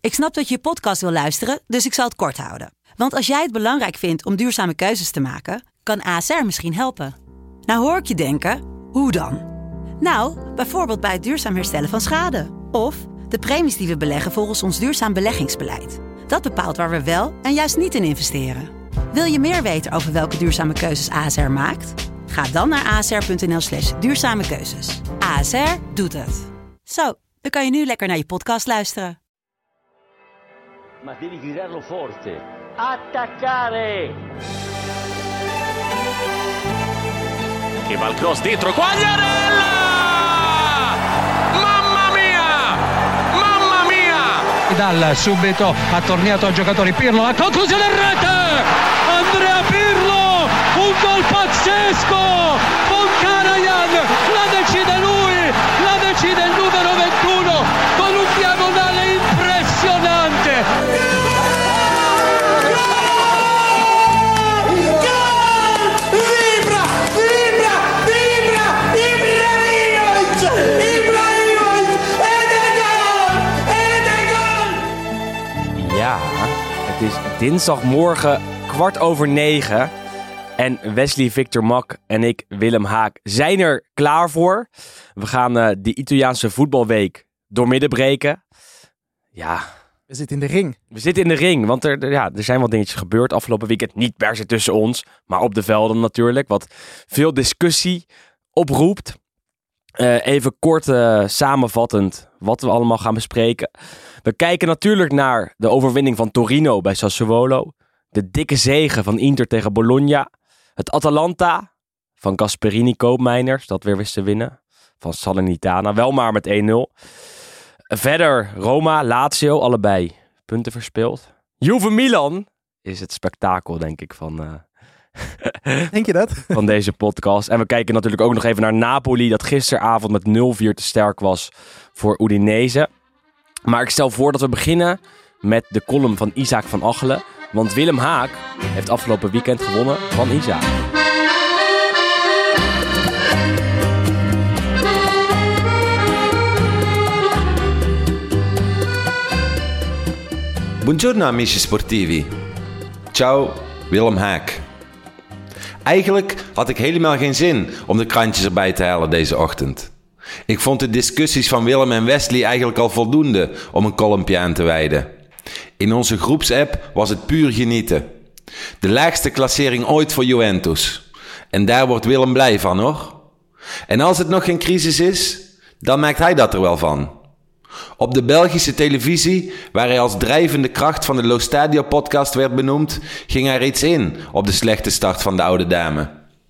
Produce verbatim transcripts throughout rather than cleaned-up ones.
Ik snap dat je je podcast wil luisteren, dus ik zal het kort houden. Want als jij het belangrijk vindt om duurzame keuzes te maken, kan A S R misschien helpen. Nou hoor ik je denken, hoe dan? Nou, bijvoorbeeld bij het duurzaam herstellen van schade. Of de premies die we beleggen volgens ons duurzaam beleggingsbeleid. Dat bepaalt waar we wel en juist niet in investeren. Wil je meer weten over welke duurzame keuzes A S R maakt? Ga dan naar asr.nl slash duurzame keuzes. A S R doet het. Zo, dan kan je nu lekker naar je podcast luisteren. Ma devi gridarlo forte. Attaccare! Che va il cross dentro, Quagliarella! Mamma mia! Mamma mia! Dal subito ha tornato al giocatore Pirlo, la conclusione in rete! Andrea Pirlo! Un gol pazzesco! Con Karajan! La decide lui! La decide il numero ventuno! Con un diagonale impressionante! Ja, het is dinsdagmorgen kwart over negen en Wesley, Victor Mak en ik, Willem Haak, zijn er klaar voor. We gaan uh, de Italiaanse voetbalweek doormidden breken. Ja, we zitten in de ring. We zitten in de ring, want er, er, ja, er zijn wat dingetjes gebeurd afgelopen weekend. Niet per se tussen ons, maar op de velden natuurlijk, wat veel discussie oproept. Uh, even kort uh, samenvattend wat we allemaal gaan bespreken. We kijken natuurlijk naar de overwinning van Torino bij Sassuolo. De dikke zege van Inter tegen Bologna. Het Atalanta van Gasperini Koopmeiners, dat weer wist te winnen. Van Salernitana, wel maar met één nul. Verder Roma, Lazio, allebei punten verspeeld. Juve Milan is het spektakel, denk ik, van... Uh, Denk je dat? van deze podcast. En we kijken natuurlijk ook nog even naar Napoli, dat gisteravond met nul vier te sterk was voor Udinese. Maar ik stel voor dat we beginnen met de column van Isaac van Achelen. Want Willem Haak heeft afgelopen weekend gewonnen van Isaac. Buongiorno amici sportivi. Ciao, Willem Haak. Eigenlijk had ik helemaal geen zin om de krantjes erbij te halen deze ochtend. Ik vond de discussies van Willem en Wesley eigenlijk al voldoende om een columnpje aan te wijden. In onze groepsapp was het puur genieten. De laagste klassering ooit voor Juventus. En daar wordt Willem blij van, hoor. En als het nog geen crisis is, dan maakt hij dat er wel van. Op de Belgische televisie, waar hij als drijvende kracht van de Lo Stadio podcast werd benoemd, ging hij reeds in op de slechte start van de oude dame.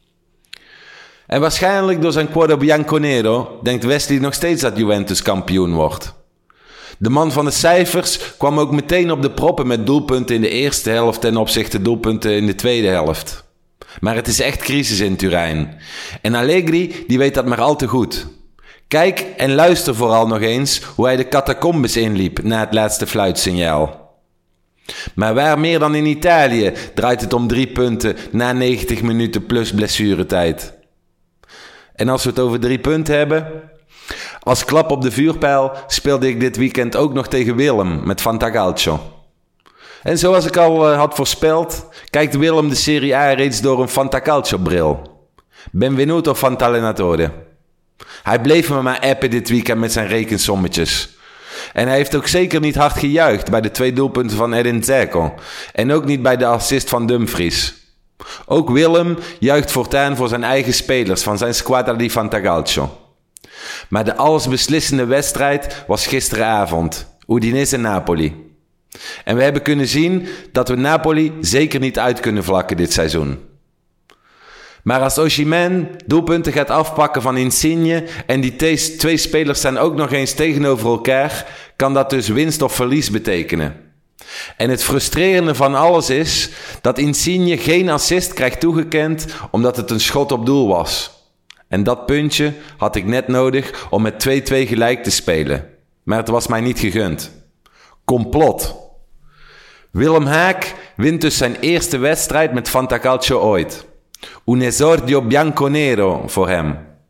En waarschijnlijk door zijn quodo bianconero denkt Wesley nog steeds dat Juventus kampioen wordt. De man van de cijfers kwam ook meteen op de proppen met doelpunten in de eerste helft ten opzichte doelpunten in de tweede helft. Maar het is echt crisis in Turijn. En Allegri, die weet dat maar al te goed. Kijk en luister vooral nog eens hoe hij de catacombes inliep na het laatste fluitsignaal. Maar waar meer dan in Italië draait het om drie punten na negentig minuten plus blessuretijd. En als we het over drie punten hebben... Als klap op de vuurpijl speelde ik dit weekend ook nog tegen Willem met Fantacalcio. En zoals ik al uh, had voorspeld, kijkt Willem de Serie A reeds door een Fantacalcio-bril. Benvenuto Fantalenatore. Hij bleef me maar appen dit weekend met zijn rekensommetjes. En hij heeft ook zeker niet hard gejuicht bij de twee doelpunten van Edin Dzeko. En ook niet bij de assist van Dumfries. Ook Willem juicht voortaan voor zijn eigen spelers van zijn squadra di Fantacalcio. Maar de allesbeslissende wedstrijd was gisteravond. Udinese-Napoli. En we hebben kunnen zien dat we Napoli zeker niet uit kunnen vlakken dit seizoen. Maar als Osimhen doelpunten gaat afpakken van Insigne en die te- twee spelers staan ook nog eens tegenover elkaar, kan dat dus winst of verlies betekenen. En het frustrerende van alles is dat Insigne geen assist krijgt toegekend omdat het een schot op doel was. En dat puntje had ik net nodig om met twee-twee gelijk te spelen. Maar het was mij niet gegund. Complot. Willem Haak wint dus zijn eerste wedstrijd met Fantacalcio ooit. Un esordio bianconero voor hem.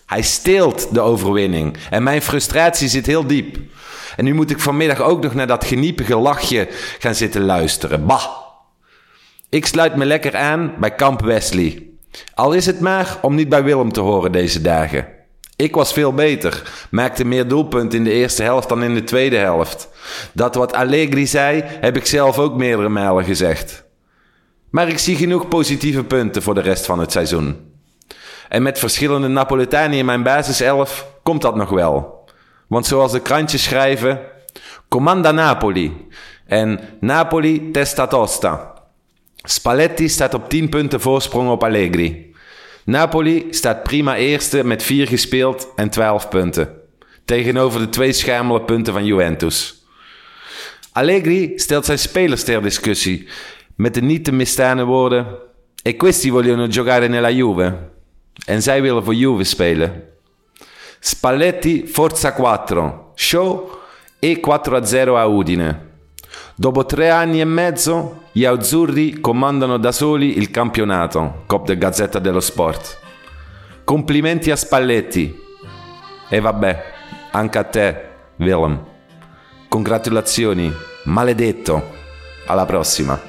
Hij steelt de overwinning. En mijn frustratie zit heel diep. En nu moet ik vanmiddag ook nog naar dat geniepige lachje gaan zitten luisteren. Bah! Ik sluit me lekker aan bij Kamp Wesley. Al is het maar om niet bij Willem te horen deze dagen. Ik was veel beter. Maakte meer doelpunten in de eerste helft dan in de tweede helft. Dat wat Allegri zei, heb ik zelf ook meerdere malen gezegd. Maar ik zie genoeg positieve punten voor de rest van het seizoen. En met verschillende Napoletani in mijn basiself komt dat nog wel. Want zoals de krantjes schrijven, Comanda Napoli en Napoli testa tosta. Spalletti staat op tien punten voorsprong op Allegri. Napoli staat prima eerste met vier gespeeld en twaalf punten. Tegenover de twee schermele punten van Juventus. Allegri stelt zijn spelers ter discussie met de niet te misstaande woorden: E questi vogliono giocare nella Juve. En zij willen voor Juve spelen. Spalletti forza quattro. Show e quattro a zero a Udine. Dopo tre anni e mezzo, gli azzurri comandano da soli il campionato, cop de Gazzetta dello Sport. Complimenti a Spalletti. E vabbè, anche a te, Willem. Congratulazioni, maledetto. Alla prossima.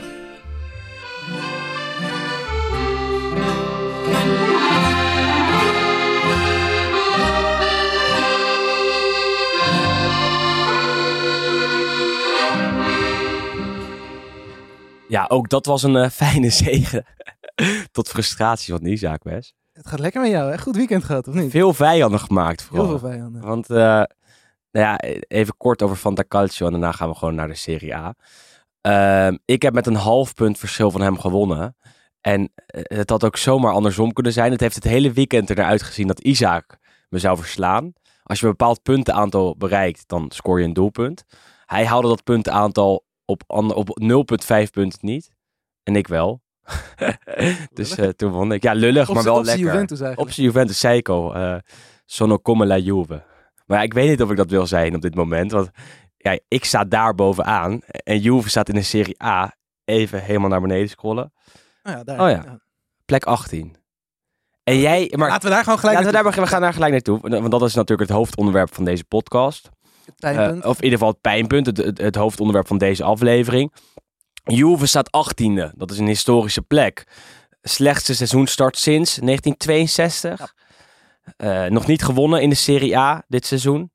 Ja, ook dat was een uh, fijne zege. Tot frustratie van Isaac, Wes. Het gaat lekker met jou, hè? Goed weekend gehad, of niet? Veel vijanden gemaakt, vooral. Heel veel vijanden. Want, uh, nou ja, even kort over Fantacalcio en daarna gaan we gewoon naar de Serie A. Uh, ik heb met een half punt verschil van hem gewonnen. En uh, het had ook zomaar andersom kunnen zijn. Het heeft het hele weekend er naar uitgezien dat Isaac me zou verslaan. Als je een bepaald puntenaantal bereikt, dan scoor je een doelpunt. Hij haalde dat puntenaantal op, op nul komma vijf punten niet. En ik wel. Dus uh, toen won ik. Ja, lullig, op maar wel op lekker. Juventus eigenlijk. Op zijn Juventus, zei ik al. Uh, sono come la Juve. Maar ja, ik weet niet of ik dat wil zijn op dit moment. Want ja, ik sta daar bovenaan. En Juve staat in de Serie A. Even helemaal naar beneden scrollen. Oh ja, daar. Oh ja. Plek achttien. En jij... Maar, laten we daar gewoon gelijk laten we, daar, we gaan daar gelijk naartoe. Want dat is natuurlijk het hoofdonderwerp van deze podcast. Uh, of in ieder geval het pijnpunt. Het, het, het hoofdonderwerp van deze aflevering. Juve staat achttiende. Dat is een historische plek. Slechtste seizoenstart sinds negentien tweeënzestig. Ja. Uh, nog niet gewonnen in de Serie A dit seizoen.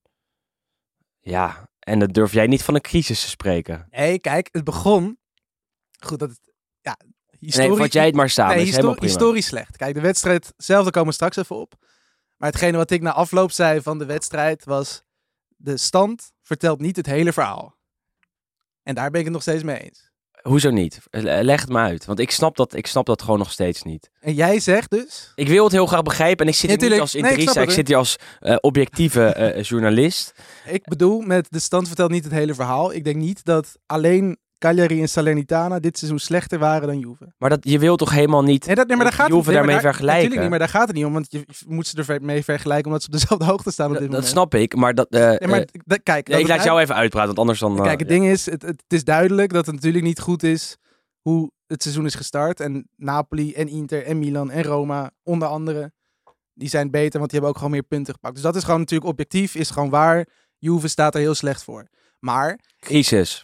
Ja, en dan durf jij niet van een crisis te spreken. Nee, kijk, het begon... Goed, dat het... Ja, historisch... Nee, vat jij het maar samen. Nee, is histori- historisch slecht. Kijk, de wedstrijd zelf, daar komen we straks even op. Maar hetgene wat ik na afloop zei van de wedstrijd was... De stand vertelt niet het hele verhaal. En daar ben ik het nog steeds mee eens. Hoezo niet? Leg het me uit. Want ik snap dat, ik snap dat gewoon nog steeds niet. En jij zegt dus... Ik wil het heel graag begrijpen. En ik zit hier ja, niet als interesse. Nee, ik, ik zit hier als uh, objectieve uh, journalist. Ik bedoel, met de stand vertelt niet het hele verhaal. Ik denk niet dat alleen Cagliari en Salernitana dit seizoen slechter waren dan Juve. Maar dat, je wilt toch helemaal niet nee, dat, nee, maar daar gaat Juve het, nee, daarmee daar, vergelijken? Natuurlijk niet, maar daar gaat het niet om. Want je moet ze ermee vergelijken omdat ze op dezelfde hoogte staan op dit dat, moment. Dat snap ik, maar dat... Uh, nee, maar, uh, kijk, nee, ik laat jou even uitpraten, want anders dan... Uh, kijk, het ja. ding is, het, het is duidelijk dat het natuurlijk niet goed is hoe het seizoen is gestart. En Napoli en Inter en Milan en Roma, onder andere, die zijn beter, want die hebben ook gewoon meer punten gepakt. Dus dat is gewoon natuurlijk objectief, is gewoon waar. Juve staat er heel slecht voor. Maar... Crisis.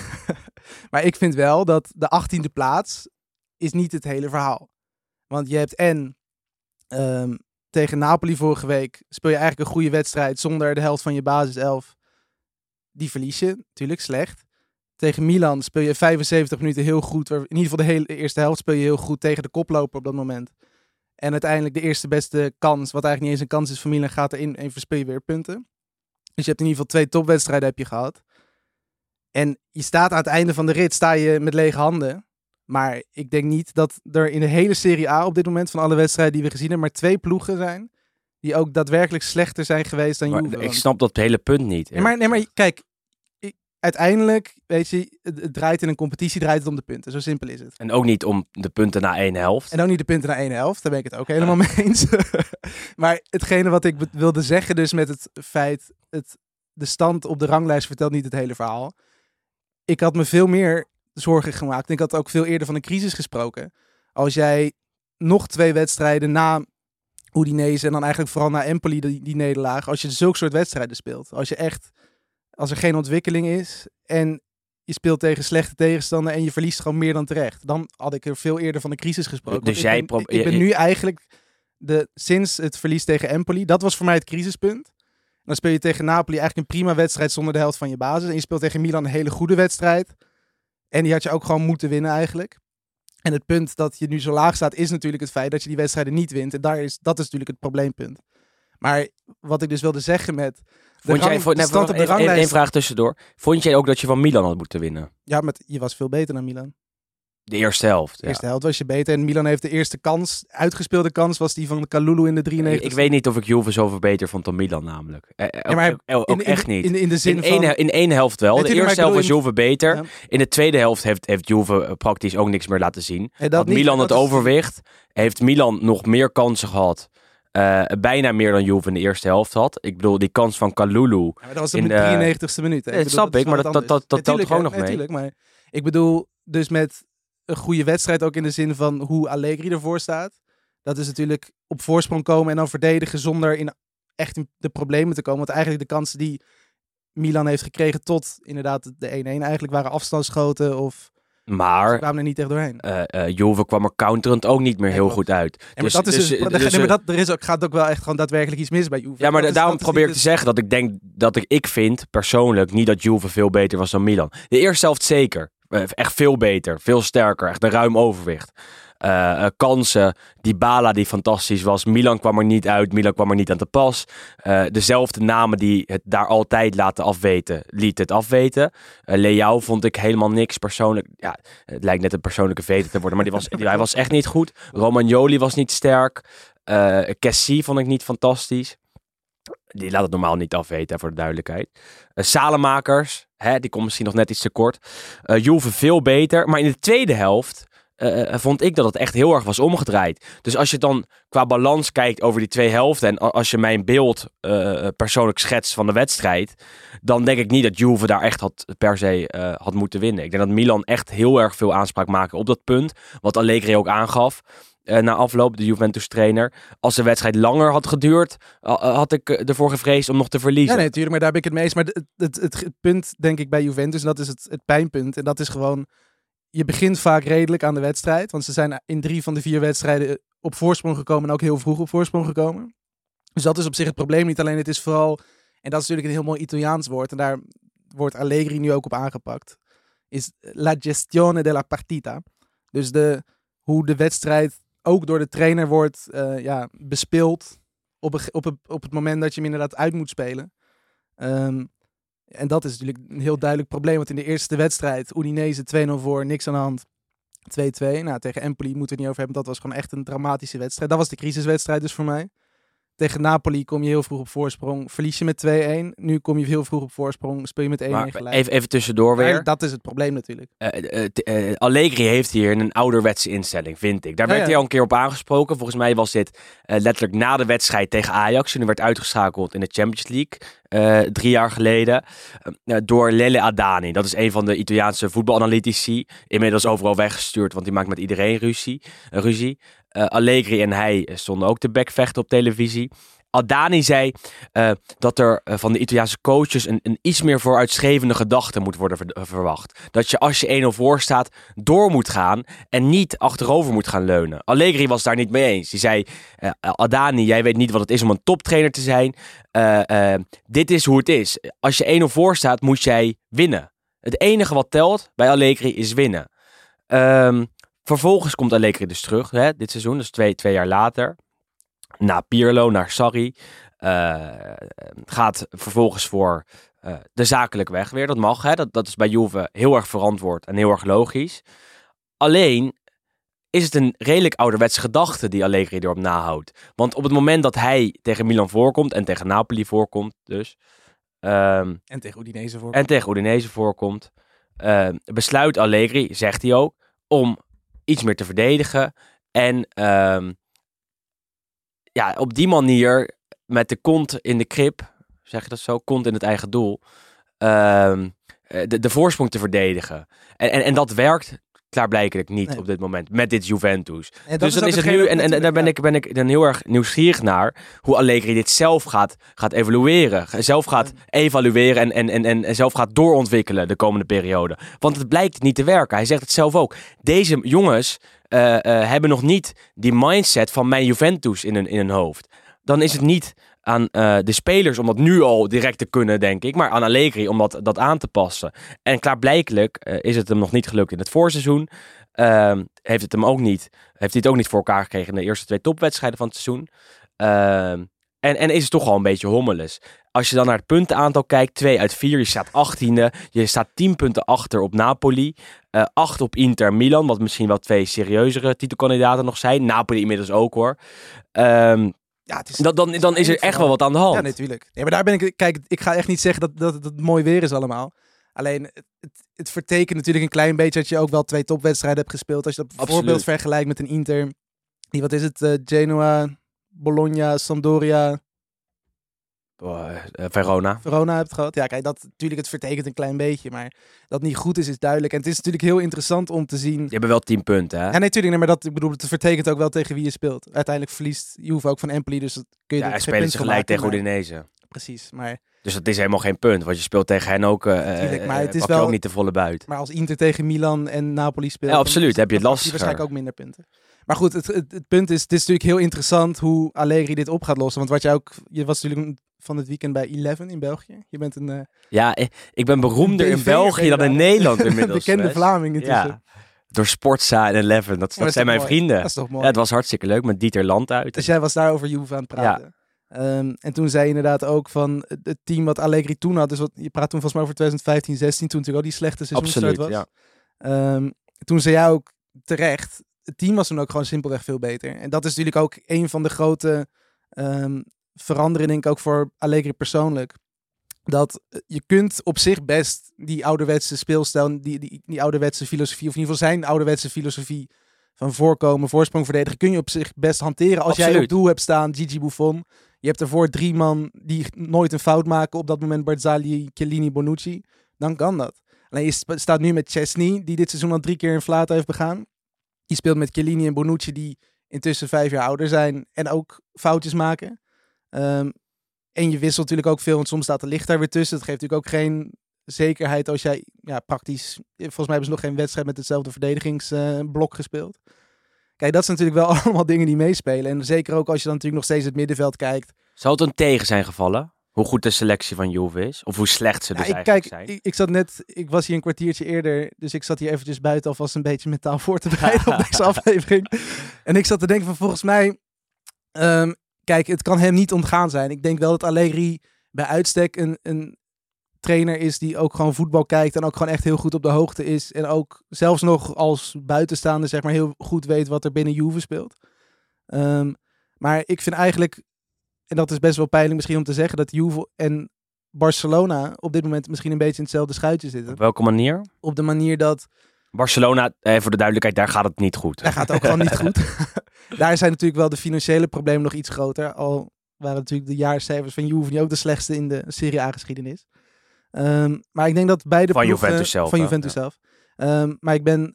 Maar ik vind wel dat de achttiende plaats is niet het hele verhaal. Want je hebt en um, tegen Napoli vorige week speel je eigenlijk een goede wedstrijd zonder de helft van je basiself. Die verlies je, natuurlijk slecht. Tegen Milan speel je vijfenzeventig minuten heel goed. In ieder geval de hele eerste helft speel je heel goed tegen de koploper op dat moment. En uiteindelijk de eerste beste kans, wat eigenlijk niet eens een kans is voor Milan, gaat erin en verspeel je weer punten. Dus je hebt in ieder geval twee topwedstrijden heb je gehad. En je staat aan het einde van de rit, sta je met lege handen. Maar ik denk niet dat er in de hele Serie A op dit moment van alle wedstrijden die we gezien hebben, maar twee ploegen zijn die ook daadwerkelijk slechter zijn geweest dan maar Juve. Ik snap dat hele punt niet. Nee, maar, nee, maar kijk, ik, uiteindelijk, weet je, het, het draait in een competitie, draait het om de punten. Zo simpel is het. En ook niet om de punten na één helft. En ook niet de punten na één helft, daar ben ik het ook helemaal mee eens. Maar hetgene wat ik be- wilde zeggen dus met het feit, het, de stand op de ranglijst vertelt niet het hele verhaal. Ik had me veel meer zorgen gemaakt. En ik had ook veel eerder van een crisis gesproken. Als jij nog twee wedstrijden na Udinese en dan eigenlijk vooral naar Empoli die, die nederlaag. Als je zulke soort wedstrijden speelt. Als je echt, als er geen ontwikkeling is en je speelt tegen slechte tegenstander en je verliest gewoon meer dan terecht. Dan had ik er veel eerder van de crisis gesproken. Dus ik jij ben, pro- ik, ik ben nu eigenlijk de, sinds het verlies tegen Empoli, dat was voor mij het crisispunt. Dan speel je tegen Napoli eigenlijk een prima wedstrijd zonder de helft van je basis. En je speelt tegen Milan een hele goede wedstrijd. En die had je ook gewoon moeten winnen eigenlijk. En het punt dat je nu zo laag staat is natuurlijk het feit dat je die wedstrijden niet wint. En daar is, dat is natuurlijk het probleempunt. Maar wat ik dus wilde zeggen met de Vond jij, rang, voor, de nee, stand op de even, ranglijst. één vraag tussendoor. Vond jij ook dat je van Milan had moeten winnen? Ja, met, je was veel beter dan Milan. De eerste helft. De eerste helft was je beter. En Milan heeft de eerste kans, uitgespeelde kans, was die van Kalulu in de Ja. drieënnegentigste. Ik weet niet of ik Juve zoveel beter vond dan Milan namelijk. Eh, Ja, maar ook ook in, in, echt niet. In, in de zin In van... één, in één helft wel. Nee, De tuurlijk, eerste maar helft ik was bedoel Juve beter. Ja. In de tweede helft heeft, heeft Juve eh, praktisch ook niks meer laten zien. Nee, dat Had niet, Milan dat het is- overwicht. Heeft Milan nog meer kansen gehad. Eh, bijna meer dan Juve in de eerste helft had. Ik bedoel, die kans van Kalulu. Ja, maar dat was in in de de- drieënnegentigste minuut. hè. Ja, dat bedoel, snap is ik, maar wel dat- wat dat- dat- anders. dat telt Ja, toch ook tuurlijk, nog hè. mee? Ja, tuurlijk, maar ik bedoel dus met een goede wedstrijd ook in de zin van hoe Allegri ervoor staat. Dat is natuurlijk op voorsprong komen en dan verdedigen zonder in echt in de problemen te komen. Want eigenlijk de kansen die Milan heeft gekregen tot inderdaad de één-één eigenlijk waren afstandsschoten of ze Maar kwamen er niet echt doorheen. eh eh Juve kwam er counterend ook niet meer Nee, heel klopt. goed uit. Ja, maar Dus- dat is dus- dus, dus- nee, dus, maar eh, dat, er is ook, gaat ook wel echt gewoon daadwerkelijk iets mis bij Juve. Ja, maar Dat is- daarom dat is probeer ik niet te zeggen dat ik denk dat ik, ik vind, persoonlijk, niet dat Juve veel beter was dan Milan. De eerste helft zeker. Eh, Echt veel beter. Veel sterker. Echt een ruim overwicht. Eh, eh, kansen. Dybala die fantastisch was. Milan kwam er niet uit. Milan kwam er niet aan te pas. Eh, dezelfde namen die het daar altijd laten afweten, liet het afweten. Uh, Leao vond ik helemaal niks persoonlijk. Ja, het lijkt net een persoonlijke vete te worden, maar die was, die, hij was echt niet goed. Romagnoli was niet sterk. Uh, Kessie vond ik niet fantastisch. Die laat het normaal niet afweten, hè, voor de duidelijkheid. Uh, Salemakers, hè, die komt misschien nog net iets te kort. Uh, Juve veel beter. Maar in de tweede helft uh, vond ik dat het echt heel erg was omgedraaid. Dus als je dan qua balans kijkt over die twee helften en als je mijn beeld uh, persoonlijk schetst van de wedstrijd, dan denk ik niet dat Juve daar echt had, per se uh, had moeten winnen. Ik denk dat Milan echt heel erg veel aanspraak maakte op dat punt. Wat Allegri ook aangaf. Uh, na afloop, de Juventus-trainer. Als de wedstrijd langer had geduurd, uh, had ik ervoor gevreesd om nog te verliezen. Ja, nee, natuurlijk, maar daar ben ik het mee eens. Maar het, het, het, het punt, denk ik, bij Juventus, en dat is het, het pijnpunt. En dat is gewoon, je begint vaak redelijk aan de wedstrijd. Want ze zijn in drie van de vier wedstrijden op voorsprong gekomen en ook heel vroeg op voorsprong gekomen. Dus dat is op zich het probleem niet. Alleen het is vooral, en dat is natuurlijk een heel mooi Italiaans woord, en daar wordt Allegri nu ook op aangepakt, is la gestione della partita. Dus de, hoe de wedstrijd ook door de trainer wordt uh, ja, bespeeld op, een, op, een, op het moment dat je hem inderdaad uit moet spelen. Um, en dat is natuurlijk een heel duidelijk probleem. Want in de eerste wedstrijd, Udinese twee nul voor, niks aan de hand. twee-twee. Nou, tegen Empoli moeten we het niet over hebben. Dat was gewoon echt een dramatische wedstrijd. Dat was de crisiswedstrijd dus voor mij. Tegen Napoli kom je heel vroeg op voorsprong. Verlies je met twee-een. Nu kom je heel vroeg op voorsprong. Speel je met één-een gelijk. Even, even tussendoor weer. Maar dat is het probleem natuurlijk. Uh, uh, uh, Allegri heeft hier een ouderwetse instelling, vind ik. Daar ja, werd ja. hij al een keer op aangesproken. Volgens mij was dit uh, letterlijk na de wedstrijd tegen Ajax. En hij werd uitgeschakeld in de Champions League. Uh, drie jaar geleden. Uh, door Lele Adani. Dat is een van de Italiaanse voetbalanalitici. Inmiddels overal weggestuurd, want die maakt met iedereen ruzie. Uh, ruzie. Uh, Allegri en hij stonden ook te bekvechten op televisie. Adani zei uh, dat er uh, van de Italiaanse coaches een, een iets meer vooruitstrevende gedachte moet worden ver- verwacht. Dat je als je één nul voor staat door moet gaan en niet achterover moet gaan leunen. Allegri was daar niet mee eens. Die zei, uh, Adani, jij weet niet wat het is om een toptrainer te zijn. Uh, uh, dit is hoe het is. Als je één nul voor staat, moet jij winnen. Het enige wat telt bij Allegri is winnen. Um, vervolgens komt Allegri dus terug, hè, dit seizoen, dus twee, twee jaar later. Na Pirlo, naar Sarri. Uh, gaat vervolgens voor uh, de zakelijke weg weer. Dat mag, hè? Dat, dat is bij Juve heel erg verantwoord en heel erg logisch. Alleen is het een redelijk ouderwetse gedachte die Allegri erop nahoudt. Want op het moment dat hij tegen Milan voorkomt en tegen Napoli voorkomt dus. Um, en tegen Udinese voorkomt. En tegen Udinese voorkomt. Uh, besluit Allegri, zegt hij ook, om iets meer te verdedigen. En Um, ja, op die manier, met de kont in de krip, zeg je dat zo, kont in het eigen doel, uh, de, de voorsprong te verdedigen. En, en, en dat werkt Klaarblijkelijk niet Nee. op dit moment. Met dit Juventus. En dat Dus dan ook is het hetgeen nu, wat en, en, en daar ben natuurlijk, ik, ben ik dan heel erg nieuwsgierig naar, hoe Allegri dit zelf gaat, gaat evalueren. Zelf gaat evalueren en, en, en, en, en zelf gaat doorontwikkelen de komende periode. Want het blijkt niet te werken. Hij zegt het zelf ook. Deze jongens uh, uh, hebben nog niet die mindset van mijn Juventus in hun, in hun hoofd. Dan is het niet aan uh, de spelers om dat nu al direct te kunnen, denk ik. Maar aan Allegri om dat, dat aan te passen. En klaarblijkelijk uh, is het hem nog niet gelukt in het voorseizoen. Uh, heeft het hem ook niet, heeft hij het ook niet voor elkaar gekregen in de eerste twee topwedstrijden van het seizoen. Uh, en, en is het toch al een beetje hommeles. Als je dan naar het puntenaantal kijkt, twee uit vier, je staat achttiende. Je staat tien punten achter op Napoli. Uh, acht op Inter Milan, wat misschien wel twee serieuzere titelkandidaten nog zijn. Napoli inmiddels ook hoor. Um, Ja, het is, dan, dan, dan is er echt wel wat aan de hand. Ja, natuurlijk. Nee, maar daar ben ik... Kijk, ik ga echt niet zeggen dat, dat, dat het mooi weer is allemaal. Alleen, het, het, het vertekent natuurlijk een klein beetje dat je ook wel twee topwedstrijden hebt gespeeld. Als je dat bijvoorbeeld Absoluut. vergelijkt met een Inter. Die, wat is het? Uh, Genoa, Bologna, Sampdoria, Oh, uh, Verona. Verona hebt gehad. Ja, kijk, dat natuurlijk, het vertekent een klein beetje. Maar dat niet goed is, is duidelijk. En het is natuurlijk heel interessant om te zien... Je hebt wel tien punten, hè? Ja, nee, natuurlijk. Nee, maar dat, ik bedoel, het vertekent ook wel tegen wie je speelt. Uiteindelijk verliest Juve ook van Empoli, dus dat kun je Ja, er hij geen spelen punt ze van gelijk maken, tegen maar- Udinese. Precies, maar... Dus dat is helemaal geen punt, want je speelt tegen hen ook, uh, Tuurlijk, maar uh, het is pak je wel- ook niet de volle buit. Maar als Inter tegen Milan en Napoli speelt... Ja, dan absoluut, is- heb je het dan pakt hij lastiger. waarschijnlijk ook minder punten. Maar goed, het, het, het punt is, het is natuurlijk heel interessant hoe Allegri dit op gaat lossen. Want wat jij ook... Je was natuurlijk van het weekend bij Eleven in België. Je bent een... Uh, Ja, ik, ik ben beroemder een in B V'er België dan in inderdaad. Nederland inmiddels. Bekende Wes. Vlaming intussen. Ja, door Sportza en Eleven, dat, Ja, dat is zijn toch mijn mooi? vrienden. Dat is toch mooi. Ja, het was hartstikke leuk met Dieter Landuyt. Dus jij was daar over Juve aan het praten. Um, en toen zei je inderdaad ook van het, het team wat Allegri toen had. Dus wat, je praat toen volgens mij over twintig vijftien zestien, toen natuurlijk ook die slechte seizoenstart was. Absoluut, ja. Um, toen zei jij ook terecht, het team was toen ook gewoon simpelweg veel beter. En dat is natuurlijk ook een van de grote um, veranderingen, denk ik ook voor Allegri persoonlijk. Dat je kunt op zich best die ouderwetse speelstijl, die, die, die ouderwetse filosofie, of in ieder geval zijn ouderwetse filosofie van voorkomen, voorsprong verdedigen, kun je op zich best hanteren. Als jij Absoluut. op doel hebt staan, Gigi Buffon. Je hebt ervoor drie man die nooit een fout maken. Op dat moment Barzagli, Chiellini, Bonucci. Dan kan dat. Alleen je sp- staat nu met Chesney, die dit seizoen al drie keer een flaat heeft begaan. Je speelt met Chiellini en Bonucci, die intussen vijf jaar ouder zijn en ook foutjes maken. Um, en je wisselt natuurlijk ook veel, want soms staat de licht daar weer tussen. Dat geeft natuurlijk ook geen zekerheid als jij ja, praktisch... Volgens mij hebben ze nog geen wedstrijd met hetzelfde verdedigingsblok uh, gespeeld. Kijk, dat zijn natuurlijk wel allemaal dingen die meespelen. En zeker ook als je dan natuurlijk nog steeds het middenveld kijkt. Zou het een tegen zijn gevallen? Hoe goed de selectie van Juve is? Of hoe slecht ze dus Ja, ik, eigenlijk kijk, zijn? ik, ik zat net... Ik was hier een kwartiertje eerder, dus ik zat hier eventjes buiten alvast een beetje mentaal voor te bereiden op deze aflevering. En ik zat te denken van volgens mij... Um, kijk, het kan hem niet ontgaan zijn. Ik denk wel dat Allegri bij uitstek een, een trainer is die ook gewoon voetbal kijkt en ook gewoon echt heel goed op de hoogte is. En ook zelfs nog als buitenstaander zeg maar heel goed weet wat er binnen Juve speelt. Um, maar ik vind eigenlijk, en dat is best wel pijnlijk misschien om te zeggen, dat Juve en Barcelona op dit moment misschien een beetje in hetzelfde schuitje zitten. Op welke manier? Op de manier dat... Barcelona, eh, voor de duidelijkheid, daar gaat het niet goed. Daar gaat het ook gewoon niet goed. Daar zijn natuurlijk wel de financiële problemen nog iets groter. Al waren natuurlijk de jaarcijfers van Juve niet ook de slechtste in de Serie A-geschiedenis. Um, maar ik denk dat beide Van ploegen... Juventus zelf. Van hè? Juventus Ja. zelf. Um, maar ik ben...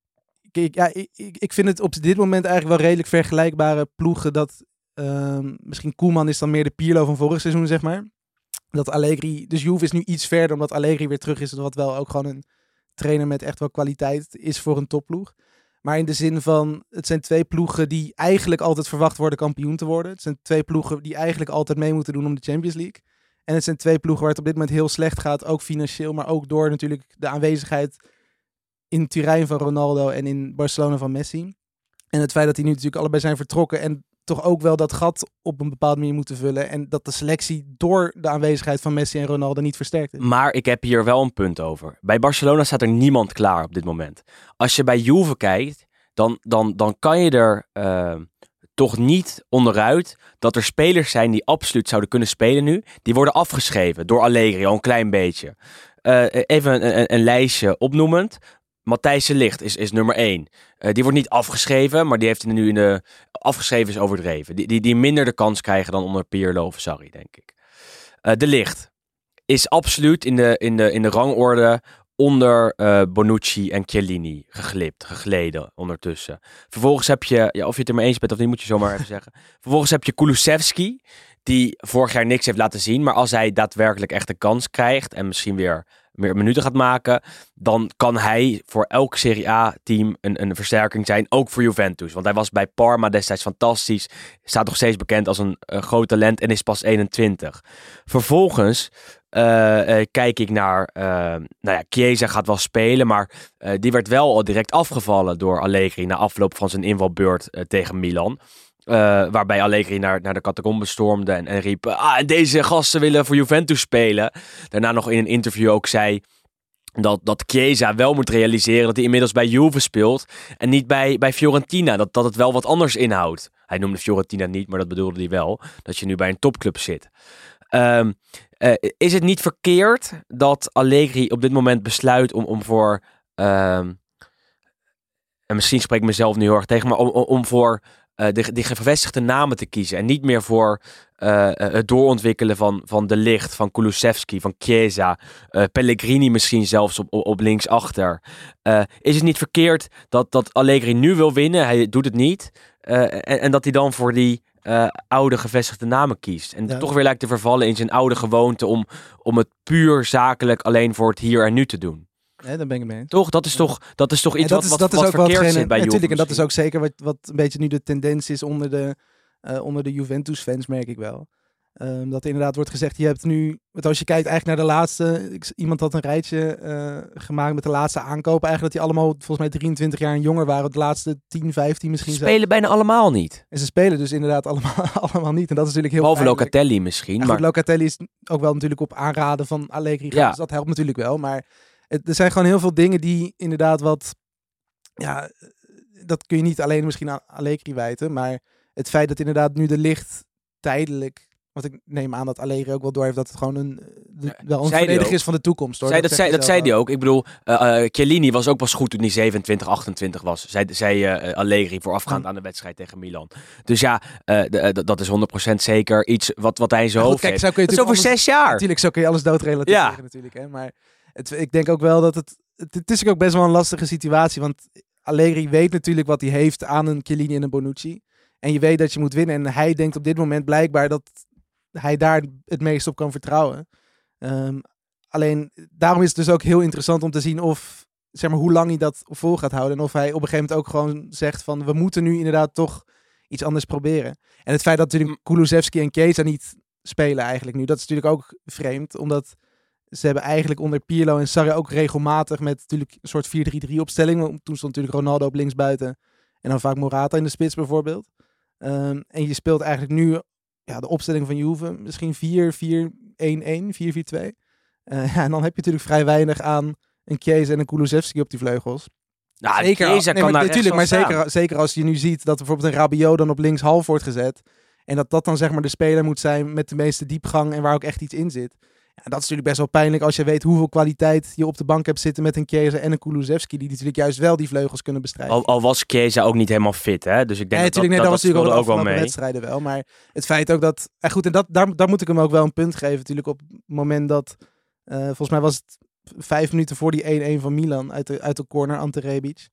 Ik, ja, ik, ik vind het op dit moment eigenlijk wel redelijk vergelijkbare ploegen. Dat um, misschien Koeman is dan meer de Pirlo van vorig seizoen, zeg maar. Dat Allegri... Dus Juve is nu iets verder, omdat Allegri weer terug is. Wat wel ook gewoon een trainer met echt wel kwaliteit is voor een topploeg. Maar in de zin van, het zijn twee ploegen die eigenlijk altijd verwacht worden kampioen te worden. Het zijn twee ploegen die eigenlijk altijd mee moeten doen om de Champions League. En het zijn twee ploegen waar het op dit moment heel slecht gaat. Ook financieel, maar ook door natuurlijk de aanwezigheid in Turijn van Ronaldo en in Barcelona van Messi. En het feit dat die nu natuurlijk allebei zijn vertrokken en toch ook wel dat gat op een bepaalde manier moeten vullen. En dat de selectie door de aanwezigheid van Messi en Ronaldo niet versterkt is. Maar ik heb hier wel een punt over. Bij Barcelona staat er niemand klaar op dit moment. Als je bij Juve kijkt, dan, dan, dan kan je er uh, toch niet onderuit dat er spelers zijn die absoluut zouden kunnen spelen nu. Die worden afgeschreven door Allegri al een klein beetje. Uh, even een, een, een lijstje opnoemend. Matthijs de Ligt is, is nummer één. Uh, die wordt niet afgeschreven, maar die heeft nu in de... Afgeschreven is overdreven. Die, die, die minder de kans krijgen dan onder Pirlo of Sarri, denk ik. Uh, de Ligt is absoluut in de, in de, in de rangorde onder uh, Bonucci en Chiellini geglipt, gegleden ondertussen. Vervolgens heb je, ja, of je het er mee eens bent of niet, moet je zomaar even zeggen. Vervolgens heb je Kulusevski, die vorig jaar niks heeft laten zien. Maar als hij daadwerkelijk echt een kans krijgt en misschien weer meer minuten gaat maken, dan kan hij voor elk Serie A-team een, een versterking zijn, ook voor Juventus. Want hij was bij Parma destijds fantastisch, staat nog steeds bekend als een, een groot talent en is pas eenentwintig. Vervolgens uh, uh, kijk ik naar, uh, nou ja, Chiesa gaat wel spelen, maar uh, die werd wel al direct afgevallen door Allegri na afloop van zijn invalbeurt uh, tegen Milan. Uh, waarbij Allegri naar, naar de catacombe stormde en, en riep, ah, deze gasten willen voor Juventus spelen. Daarna nog in een interview ook zei dat, dat Chiesa wel moet realiseren dat hij inmiddels bij Juve speelt en niet bij, bij Fiorentina. Dat, dat het wel wat anders inhoudt. Hij noemde Fiorentina niet, maar dat bedoelde hij wel. Dat je nu bij een topclub zit. Um, uh, is het niet verkeerd dat Allegri op dit moment besluit om, om voor... Um, en misschien spreek ik mezelf nu heel erg tegen, maar om, om, om voor... Uh, die, die gevestigde namen te kiezen. En niet meer voor uh, uh, het doorontwikkelen van, van De Ligt, van Kulusevski, van Chiesa, uh, Pellegrini misschien zelfs op, op, op linksachter. Uh, is het niet verkeerd dat, dat Allegri nu wil winnen? Hij doet het niet. Uh, en, en dat hij dan voor die uh, oude gevestigde namen kiest. En ja. toch weer lijkt te vervallen in zijn oude gewoonte om, om het puur zakelijk alleen voor het hier en nu te doen. Ja, daar ben ik mee eens. Toch? Dat is toch, dat is toch iets dat is, wat, dat wat, is wat ook verkeerd wat zit bij Juve. Natuurlijk, en dat is misschien. ook zeker wat, wat een beetje nu de tendens is onder de, uh, onder de Juventus-fans, merk ik wel. Um, dat inderdaad wordt gezegd, je hebt nu, want als je kijkt eigenlijk naar de laatste, ik, iemand had een rijtje uh, gemaakt met de laatste aankopen, eigenlijk dat die allemaal volgens mij drieëntwintig jaar en jonger waren, de laatste tien, vijftien misschien. Ze spelen zelf. bijna allemaal niet. En ze spelen dus inderdaad allemaal, allemaal niet. En dat is natuurlijk heel Behalve pijnlijk. Locatelli misschien. Ja, maar... goed, Locatelli is ook wel natuurlijk op aanraden van Allegri. Ja. Dus dat helpt natuurlijk wel, maar het, er zijn gewoon heel veel dingen die inderdaad wat, ja, dat kun je niet alleen misschien aan Allegri wijten, maar het feit dat inderdaad nu De Ligt tijdelijk, want ik neem aan dat Allegri ook wel door heeft dat het gewoon een, de, wel een verdediger is van de toekomst. Hoor. Zij, dat dat zei, dat zei hij ook. Ik bedoel, uh, uh, Chiellini was ook pas goed toen hij zevenentwintig, achtentwintig was. Zei, zei uh, Allegri voorafgaand aan de wedstrijd tegen Milan. Dus ja, uh, de, uh, dat is honderd procent zeker iets wat, wat hij in zijn ja, hoofd goed, kijk, heeft. Zo kun je dat is over alles, zes jaar. Natuurlijk, zo kun je alles doodrelateren ja. natuurlijk. Hè? Maar het, ik denk ook wel dat het, het... Het is ook best wel een lastige situatie, want Allegri weet natuurlijk wat hij heeft aan een Chiellini en een Bonucci. En je weet dat je moet winnen. En hij denkt op dit moment blijkbaar dat hij daar het meest op kan vertrouwen. Um, alleen, daarom is het dus ook heel interessant om te zien of, zeg maar, hoe lang hij dat vol gaat houden. En of hij op een gegeven moment ook gewoon zegt van, we moeten nu inderdaad toch iets anders proberen. En het feit dat natuurlijk Kulusevski en Chiesa niet spelen eigenlijk nu, dat is natuurlijk ook vreemd. Omdat ze hebben eigenlijk onder Pirlo en Sarri ook regelmatig met natuurlijk een soort vier drie drie opstelling. Toen stond natuurlijk Ronaldo op linksbuiten en dan vaak Morata in de spits bijvoorbeeld. Um, en je speelt eigenlijk nu ja, de opstelling van Juve, misschien vier vier een een, vier vier twee. Uh, ja, en dan heb je natuurlijk vrij weinig aan een Chiesa en een Kulusevski op die vleugels. Nou, zeker, Chiesa nee, kan maar, daar natuurlijk, maar zeker, zeker, zeker als je nu ziet dat bijvoorbeeld een Rabiot dan op links half wordt gezet. En dat dat dan zeg maar de speler moet zijn met de meeste diepgang en waar ook echt iets in zit. Ja, dat is natuurlijk best wel pijnlijk als je weet hoeveel kwaliteit je op de bank hebt zitten met een Chiesa en een Kulusevski, die natuurlijk juist wel die vleugels kunnen bestrijden. Al, al was Chiesa ook niet helemaal fit, hè? Dus ik denk nee, dat, nee, dat, dat, dat, dat was natuurlijk ook wel mee. wedstrijden wel, maar het feit ook dat, en goed, en dat, daar, daar moet ik hem ook wel een punt geven, natuurlijk op het moment dat, uh, volgens mij was het vijf minuten voor die een een van Milan uit de, uit de corner, Ante Rebic,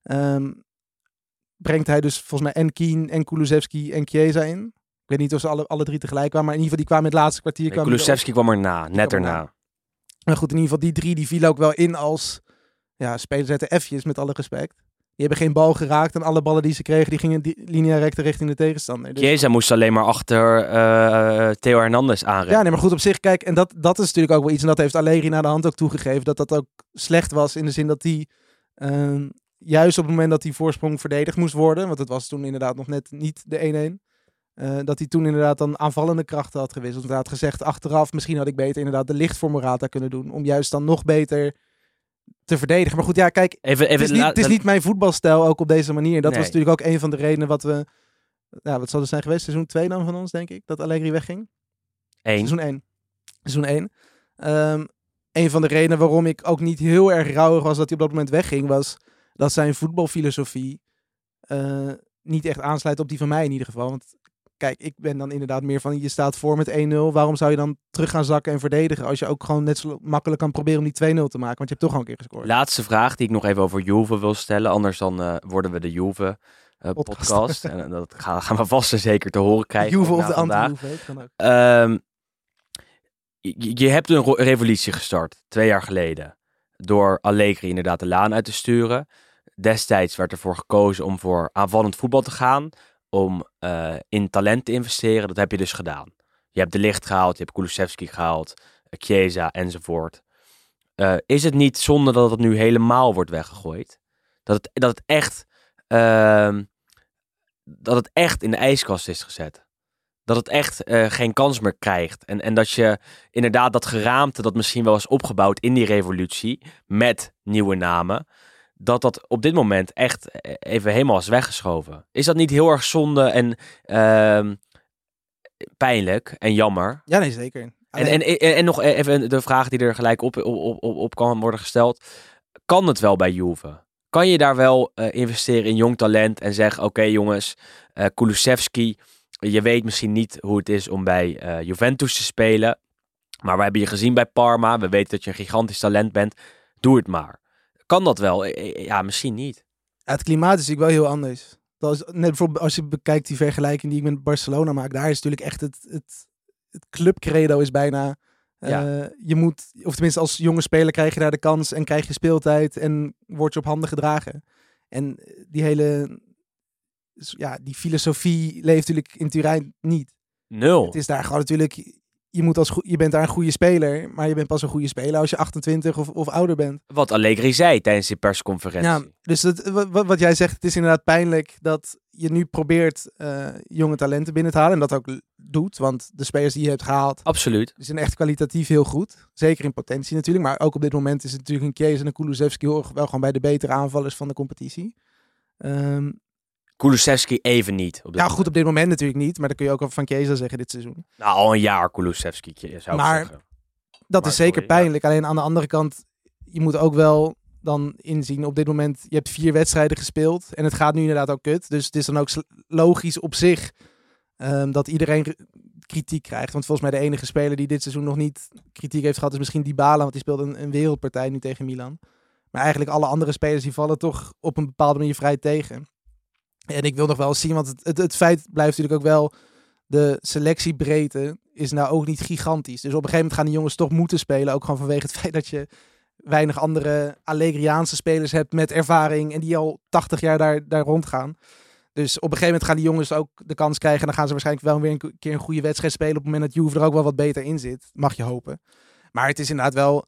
um, brengt hij dus volgens mij en Keane en Kulusevski en Chiesa in. Ik weet niet of ze alle, alle drie tegelijk kwamen, maar in ieder geval die kwamen in het laatste kwartier. Nee, Kulusevski kwam er net erna. Maar goed, in ieder geval die drie die vielen ook wel in als ja, spelers uit de F'jes, met alle respect. Die hebben geen bal geraakt en alle ballen die ze kregen, die gingen die linea recta richting de tegenstander. Dus Chiesa moest alleen maar achter uh, Theo Hernandez aanrennen. Ja, nee, maar goed, op zich, kijk, en dat, dat is natuurlijk ook wel iets, en dat heeft Allegri naar de hand ook toegegeven, dat dat ook slecht was in de zin dat hij uh, juist op het moment dat die voorsprong verdedigd moest worden, want het was toen inderdaad nog net niet de een een, Uh, dat hij toen inderdaad dan aanvallende krachten had gewisseld. Want hij had gezegd achteraf, misschien had ik beter inderdaad de licht voor Morata kunnen doen. Om juist dan nog beter te verdedigen. Maar goed, ja, kijk, even, even, het, is niet, het is niet mijn voetbalstijl ook op deze manier. Dat nee. was natuurlijk ook een van de redenen wat we... Ja, wat zal het zijn geweest? Seizoen twee dan van ons, denk ik. Dat Allegri wegging. Eén. Seizoen één. Seizoen één. Um, een van de redenen waarom ik ook niet heel erg rouwig was dat hij op dat moment wegging, was dat zijn voetbalfilosofie uh, niet echt aansluit op die van mij in ieder geval. Want kijk, ik ben dan inderdaad meer van, je staat voor met één nul. Waarom zou je dan terug gaan zakken en verdedigen? Als je ook gewoon net zo makkelijk kan proberen om die twee nul te maken. Want je hebt toch al een keer gescoord. Laatste vraag die ik nog even over Juve wil stellen. Anders dan uh, worden we de Juve uh, podcast. podcast. En dat gaan, gaan we vast en zeker te horen krijgen. Juve of de anti-Juve. Kan ook. Um, je, je hebt een revolutie gestart, twee jaar geleden. Door Allegri inderdaad de laan uit te sturen. Destijds werd ervoor gekozen om voor aanvallend voetbal te gaan. Om uh, in talent te investeren. Dat heb je dus gedaan. Je hebt De Ligt gehaald, je hebt Kulusevski gehaald, Chiesa enzovoort. Uh, is het niet zonde dat het nu helemaal wordt weggegooid? Dat het, dat het echt uh, dat het echt in de ijskast is gezet. Dat het echt uh, geen kans meer krijgt. En, en dat je inderdaad dat geraamte dat misschien wel is opgebouwd in die revolutie met nieuwe namen, dat dat op dit moment echt even helemaal is weggeschoven. Is dat niet heel erg zonde en uh, pijnlijk en jammer? Ja, nee, zeker. Alleen... En, en, en, en nog even de vraag die er gelijk op, op, op, op kan worden gesteld. Kan het wel bij Juve? Kan je daar wel uh, investeren in jong talent en zeggen, oké okay, jongens, uh, Kulusevski, je weet misschien niet hoe het is om bij uh, Juventus te spelen, maar we hebben je gezien bij Parma, we weten dat je een gigantisch talent bent, doe het maar. Kan dat wel? Ja, misschien niet. Ja, het klimaat is natuurlijk wel heel anders. Dat is, net bijvoorbeeld als je bekijkt die vergelijking die ik met Barcelona maak, daar is natuurlijk echt het, het, het clubcredo is bijna, uh, ja. je moet, of tenminste als jonge speler krijg je daar de kans en krijg je speeltijd en word je op handen gedragen. En die hele, ja, die filosofie leeft natuurlijk in Turijn niet. Nul. Het is daar gewoon natuurlijk, je, moet als, je bent daar een goede speler, maar je bent pas een goede speler als je achtentwintig of, of ouder bent. Wat Allegri zei tijdens die persconferentie. Ja, dus het, wat, wat jij zegt, het is inderdaad pijnlijk dat je nu probeert uh, jonge talenten binnen te halen. En dat ook doet, want de spelers die je hebt gehaald, absoluut, zijn echt kwalitatief heel goed. Zeker in potentie natuurlijk, maar ook op dit moment is het natuurlijk een Chiesa en een Kulusevski wel gewoon bij de betere aanvallers van de competitie. Um, Kulusevski even niet. Op dit ja, moment. Goed, op dit moment natuurlijk niet. Maar dat kun je ook al van Chiesa zeggen dit seizoen. Nou, al een jaar Kulusevski zou ik maar zeggen. Dat maar is zeker sorry, pijnlijk. Ja. Alleen aan de andere kant, je moet ook wel dan inzien. Op dit moment, je hebt vier wedstrijden gespeeld. En het gaat nu inderdaad ook kut. Dus het is dan ook logisch op zich um, dat iedereen kritiek krijgt. Want volgens mij de enige speler die dit seizoen nog niet kritiek heeft gehad is misschien Dybala. Want die speelt een, een wereldpartij nu tegen Milan. Maar eigenlijk alle andere spelers die vallen toch op een bepaalde manier vrij tegen. En ik wil nog wel eens zien, want het, het, het feit blijft natuurlijk ook wel, de selectiebreedte is nou ook niet gigantisch. Dus op een gegeven moment gaan die jongens toch moeten spelen. Ook gewoon vanwege het feit dat je weinig andere Allegriaanse spelers hebt met ervaring en die al tachtig jaar daar, daar rondgaan. Dus op een gegeven moment gaan die jongens ook de kans krijgen en dan gaan ze waarschijnlijk wel weer een keer een goede wedstrijd spelen op het moment dat Juve er ook wel wat beter in zit. Mag je hopen. Maar het is inderdaad wel,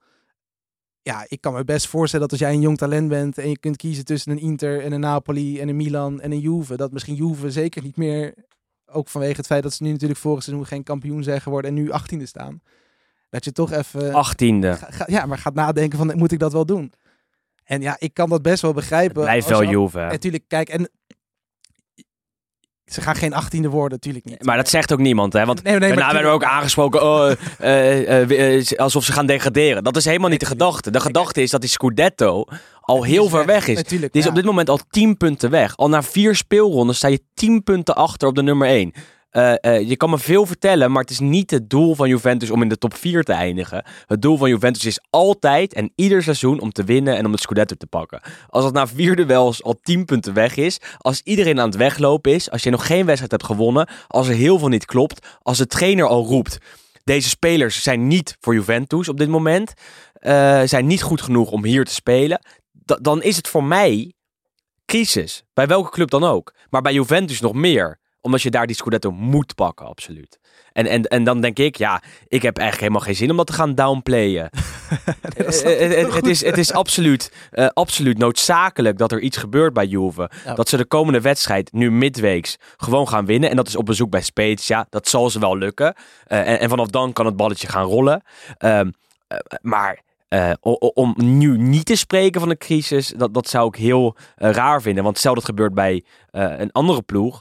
ja, ik kan me best voorstellen dat als jij een jong talent bent en je kunt kiezen tussen een Inter en een Napoli en een Milan en een Juve, dat misschien Juve zeker niet meer, ook vanwege het feit dat ze nu natuurlijk vorig seizoen geen kampioen zijn geworden en nu achttiende staan, dat je toch even achttiende Ga, ga, ja, maar gaat nadenken van, moet ik dat wel doen? En ja, ik kan dat best wel begrijpen. Blijf wel Juve. Natuurlijk, kijk, en ze gaan geen achttiende worden, natuurlijk niet. Maar dat zegt ook niemand, hè? Want nee, nee, daarna werden we ook aangesproken oh, uh, uh, uh, alsof ze gaan degraderen. Dat is helemaal niet de gedachte. De gedachte is dat die Scudetto al heel ver weg is. Natuurlijk, die is ja. op dit moment al tien punten weg. Al na vier speelrondes sta je tien punten achter op de nummer één. Uh, uh, je kan me veel vertellen, maar het is niet het doel van Juventus om in de top vier te eindigen. Het doel van Juventus is altijd en ieder seizoen om te winnen en om het Scudetto te pakken. Als het na vier duels al tien punten weg is, als iedereen aan het weglopen is, als je nog geen wedstrijd hebt gewonnen, als er heel veel niet klopt, als de trainer al roept, deze spelers zijn niet voor Juventus op dit moment, uh, zijn niet goed genoeg om hier te spelen, d- dan is het voor mij crisis. Bij welke club dan ook. Maar bij Juventus nog meer. Omdat je daar die Scudetto moet pakken, absoluut. En, en, en dan denk ik, ja, ik heb eigenlijk helemaal geen zin om dat te gaan downplayen. nee, uh, het, het, is, het is absoluut, uh, absoluut noodzakelijk dat er iets gebeurt bij Juve. Ja. Dat ze de komende wedstrijd, nu midweeks, gewoon gaan winnen. En dat is op bezoek bij Spezia. Dat zal ze wel lukken. Uh, en, en vanaf dan kan het balletje gaan rollen. Uh, uh, maar... Uh, om nu niet te spreken van een crisis, dat, dat zou ik heel uh, raar vinden. Want stel dat gebeurt bij uh, een andere ploeg.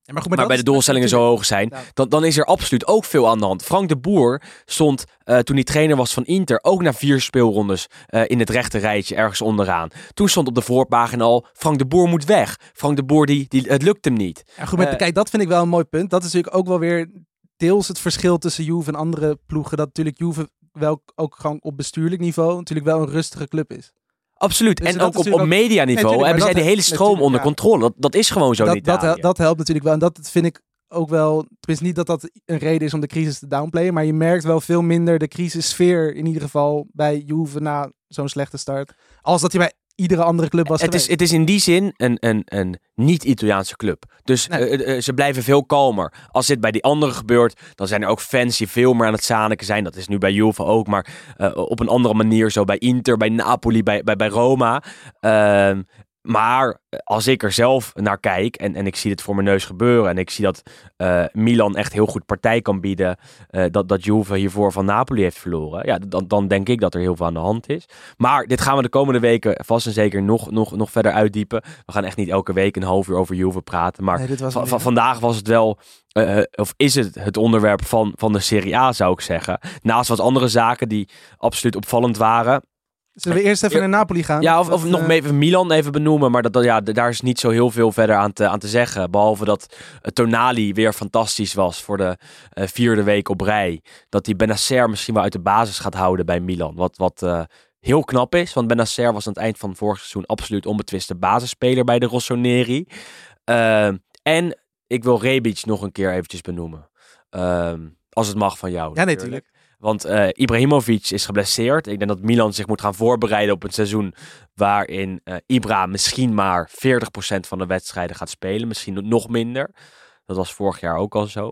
Ja, maar goed, maar, maar bij de doelstellingen zo hoog zijn, Ja. dan, dan is er absoluut ook veel aan de hand. Frank de Boer stond, uh, toen hij trainer was van Inter, ook na vier speelrondes uh, in het rechte rijtje ergens onderaan. Toen stond op de voorpagina al, Frank de Boer moet weg. Frank de Boer, die, die, het lukt hem niet. Ja, goed, maar Uh, kijk, dat vind ik wel een mooi punt. Dat is natuurlijk ook wel weer deels het verschil tussen Juve en andere ploegen. Dat natuurlijk Juve wel ook gewoon op bestuurlijk niveau natuurlijk wel een rustige club is. Absoluut. Dus en dat ook is op, op natuurlijk ook- medianiveau Nee, tuurlijk, hebben maar zij de dat- hele stroom natuurlijk, onder ja. controle. Dat, dat is gewoon zo in Dat, dat, Italië. hel- dat helpt natuurlijk wel. En dat vind ik ook wel... Tenminste niet dat dat een reden is om de crisis te downplayen. Maar je merkt wel veel minder de crisissfeer in ieder geval bij Juve na zo'n slechte start. Als dat hij bij iedere andere club was Het is, geweest. het is in die zin een, een, een niet-Italiaanse club. Dus Nee. uh, uh, ze blijven veel kalmer. Als dit bij die anderen gebeurt, dan zijn er ook fans die veel meer aan het zaniken zijn. Dat is nu bij Juve ook, maar uh, op een andere manier. Zo bij Inter, bij Napoli, bij, bij, bij Roma. Uh, maar als ik er zelf naar kijk en, en ik zie dit voor mijn neus gebeuren en ik zie dat uh, Milan echt heel goed partij kan bieden, uh, dat, dat Juve hiervoor van Napoli heeft verloren, ja, dan, dan denk ik dat er heel veel aan de hand is. Maar dit gaan we de komende weken vast en zeker nog, nog, nog verder uitdiepen. We gaan echt niet elke week een half uur over Juve praten, maar Nee, dit was va- hem va- weer. vandaag was het wel, uh, of is het het onderwerp van, van de Serie A, zou ik zeggen. Naast wat andere zaken die absoluut opvallend waren. Zullen we eerst even Ja. naar Napoli gaan? Ja, of, of Wat, nog eh, even Milan even benoemen. Maar dat, dat, ja, d- daar is niet zo heel veel verder aan te, aan te zeggen. Behalve dat uh, Tonali weer fantastisch was voor de uh, vierde week op rij. Dat hij Benacer misschien wel uit de basis gaat houden bij Milan. Wat, wat uh, heel knap is. Want Benacer was aan het eind van het vorige seizoen absoluut onbetwiste basisspeler bij de Rossoneri. Uh, en ik wil Rebic nog een keer eventjes benoemen. Uh, als het mag van jou. Ja, nee, tuurlijk. Want uh, Ibrahimovic is geblesseerd. Ik denk dat Milan zich moet gaan voorbereiden op een seizoen waarin uh, Ibra misschien maar veertig procent van de wedstrijden gaat spelen. Misschien nog minder. Dat was vorig jaar ook al zo.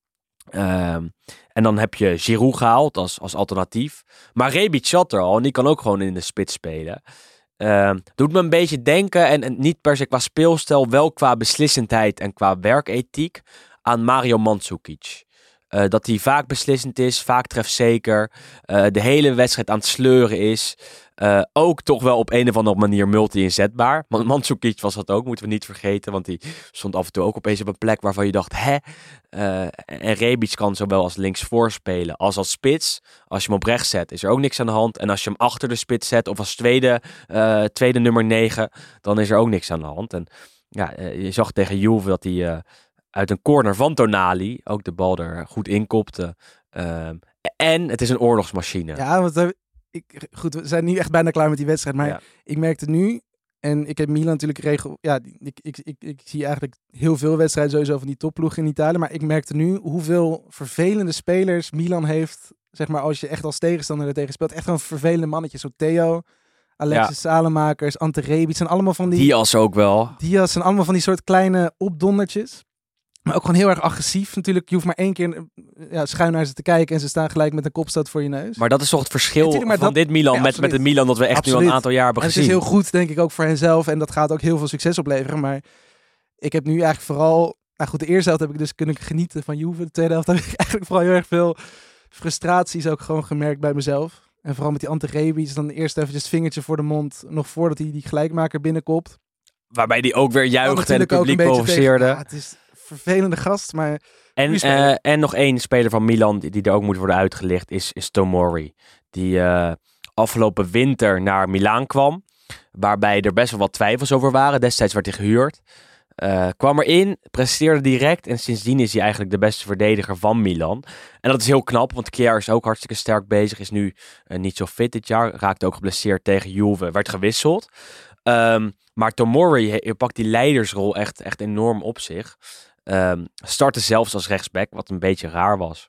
Um, en dan heb je Giroud gehaald als, als alternatief. Maar Rebic zat er al en die kan ook gewoon in de spits spelen. Uh, doet me een beetje denken, en, en niet per se qua speelstijl, wel qua beslissendheid en qua werkethiek, aan Mario Mandzukic. Uh, dat hij vaak beslissend is, vaak trefzeker, uh, de hele wedstrijd aan het sleuren is. Uh, ook toch wel op een of andere manier multi-inzetbaar. Want Mandzukic was dat ook, moeten we niet vergeten. Want die stond af en toe ook opeens op een plek waarvan je dacht, hè? Uh, en Rebic kan zowel als linksvoor spelen als als spits. Als je hem op rechts zet, is er ook niks aan de hand. En als je hem achter de spits zet of als tweede, uh, tweede nummer negen, dan is er ook niks aan de hand. En ja, uh, je zag tegen Juve dat hij Uh, uit een corner van Tonali ook de bal er goed inkopte. Uh, en het is een oorlogsmachine. Ja, want uh, ik, goed, we zijn nu echt bijna klaar met die wedstrijd. Maar Ja. ik merkte nu, en ik heb Milan natuurlijk regel... Ja, ik, ik, ik, ik zie eigenlijk heel veel wedstrijden sowieso van die topploegen in Italië. Maar ik merkte nu hoeveel vervelende spelers Milan heeft. Zeg maar, als je echt als tegenstander er tegen speelt. Echt gewoon vervelende mannetjes. Zo Theo, Alexis ja. Salemakers, Ante Rebic. zijn allemaal van die... Diaz ook wel. Diaz zijn allemaal van die soort kleine opdondertjes. Maar ook gewoon heel erg agressief natuurlijk. Je hoeft maar één keer ja, schuin naar ze te kijken en ze staan gelijk met een kopstoot voor je neus. Maar dat is toch het verschil ja, van dat, dit Milan ja, met, met het Milan dat we echt absoluut. nu al een aantal jaar hebben en gezien. Het is heel goed, denk ik, ook voor henzelf. En dat gaat ook heel veel succes opleveren. Maar ik heb nu eigenlijk vooral... Nou goed, de eerste helft heb ik dus kunnen genieten van Juve. De tweede helft heb ik eigenlijk vooral heel erg veel frustraties ook gewoon gemerkt bij mezelf. En vooral met die Ante Rebic. Dan eerst eventjes het vingertje voor de mond. Nog voordat hij die gelijkmaker binnenkopt. Waarbij die ook weer juichte en het publiek provoceerde. Ja, het is een vervelende gast, maar... En, uh, en nog één speler van Milan die, die er ook moet worden uitgelicht is, is Tomori. Die uh, afgelopen winter naar Milaan kwam. Waarbij er best wel wat twijfels over waren. Destijds werd hij gehuurd. Uh, kwam erin, presteerde direct. En sindsdien is hij eigenlijk de beste verdediger van Milan. En dat is heel knap, want Kjaer is ook hartstikke sterk bezig. Is nu uh, niet zo fit dit jaar. Raakte ook geblesseerd tegen Juve. Werd gewisseld. Um, maar Tomori he, pakt die leidersrol echt, echt enorm op zich. Um, startte zelfs als rechtsback, wat een beetje raar was.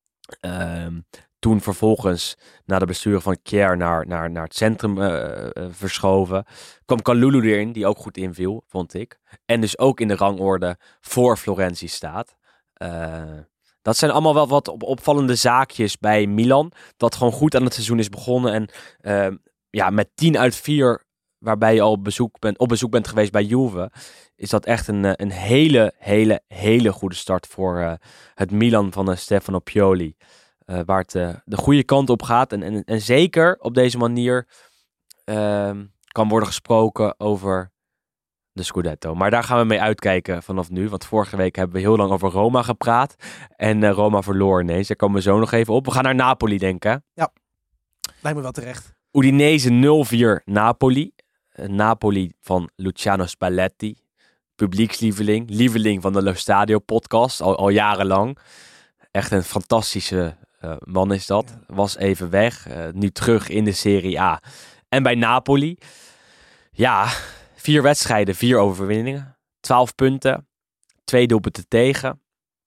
Um, toen vervolgens naar de bestuur van Kjaer naar, naar, naar het centrum uh, uh, verschoven. Kwam Kalulu erin, die ook goed inviel, vond ik. En dus ook in de rangorde voor Florenzi staat. Uh, dat zijn allemaal wel wat op, opvallende zaakjes bij Milan. Dat gewoon goed aan het seizoen is begonnen. En uh, ja, met tien uit vier... waarbij je al op bezoek bent, op bezoek bent geweest bij Juve, is dat echt een, een hele, hele, hele goede start voor uh, het Milan van uh, Stefano Pioli. Uh, waar het uh, de goede kant op gaat. En, en, en zeker op deze manier uh, kan worden gesproken over de Scudetto. Maar daar gaan we mee uitkijken vanaf nu. Want vorige week hebben we heel lang over Roma gepraat. En uh, Roma verloor ineens. Daar komen we zo nog even op. We gaan naar Napoli denken. Ja, lijkt me wel terecht. Udinese nul vier Napoli. Uh, Napoli van Luciano Spalletti. Publiekslieveling. Lieveling van de Lo Stadio podcast. Al, al jarenlang. Echt een fantastische uh, man is dat. Ja. Was even weg. Uh, nu terug in de Serie A. En bij Napoli. Ja, vier wedstrijden, vier overwinningen. Twaalf punten. Twee doelpunten tegen.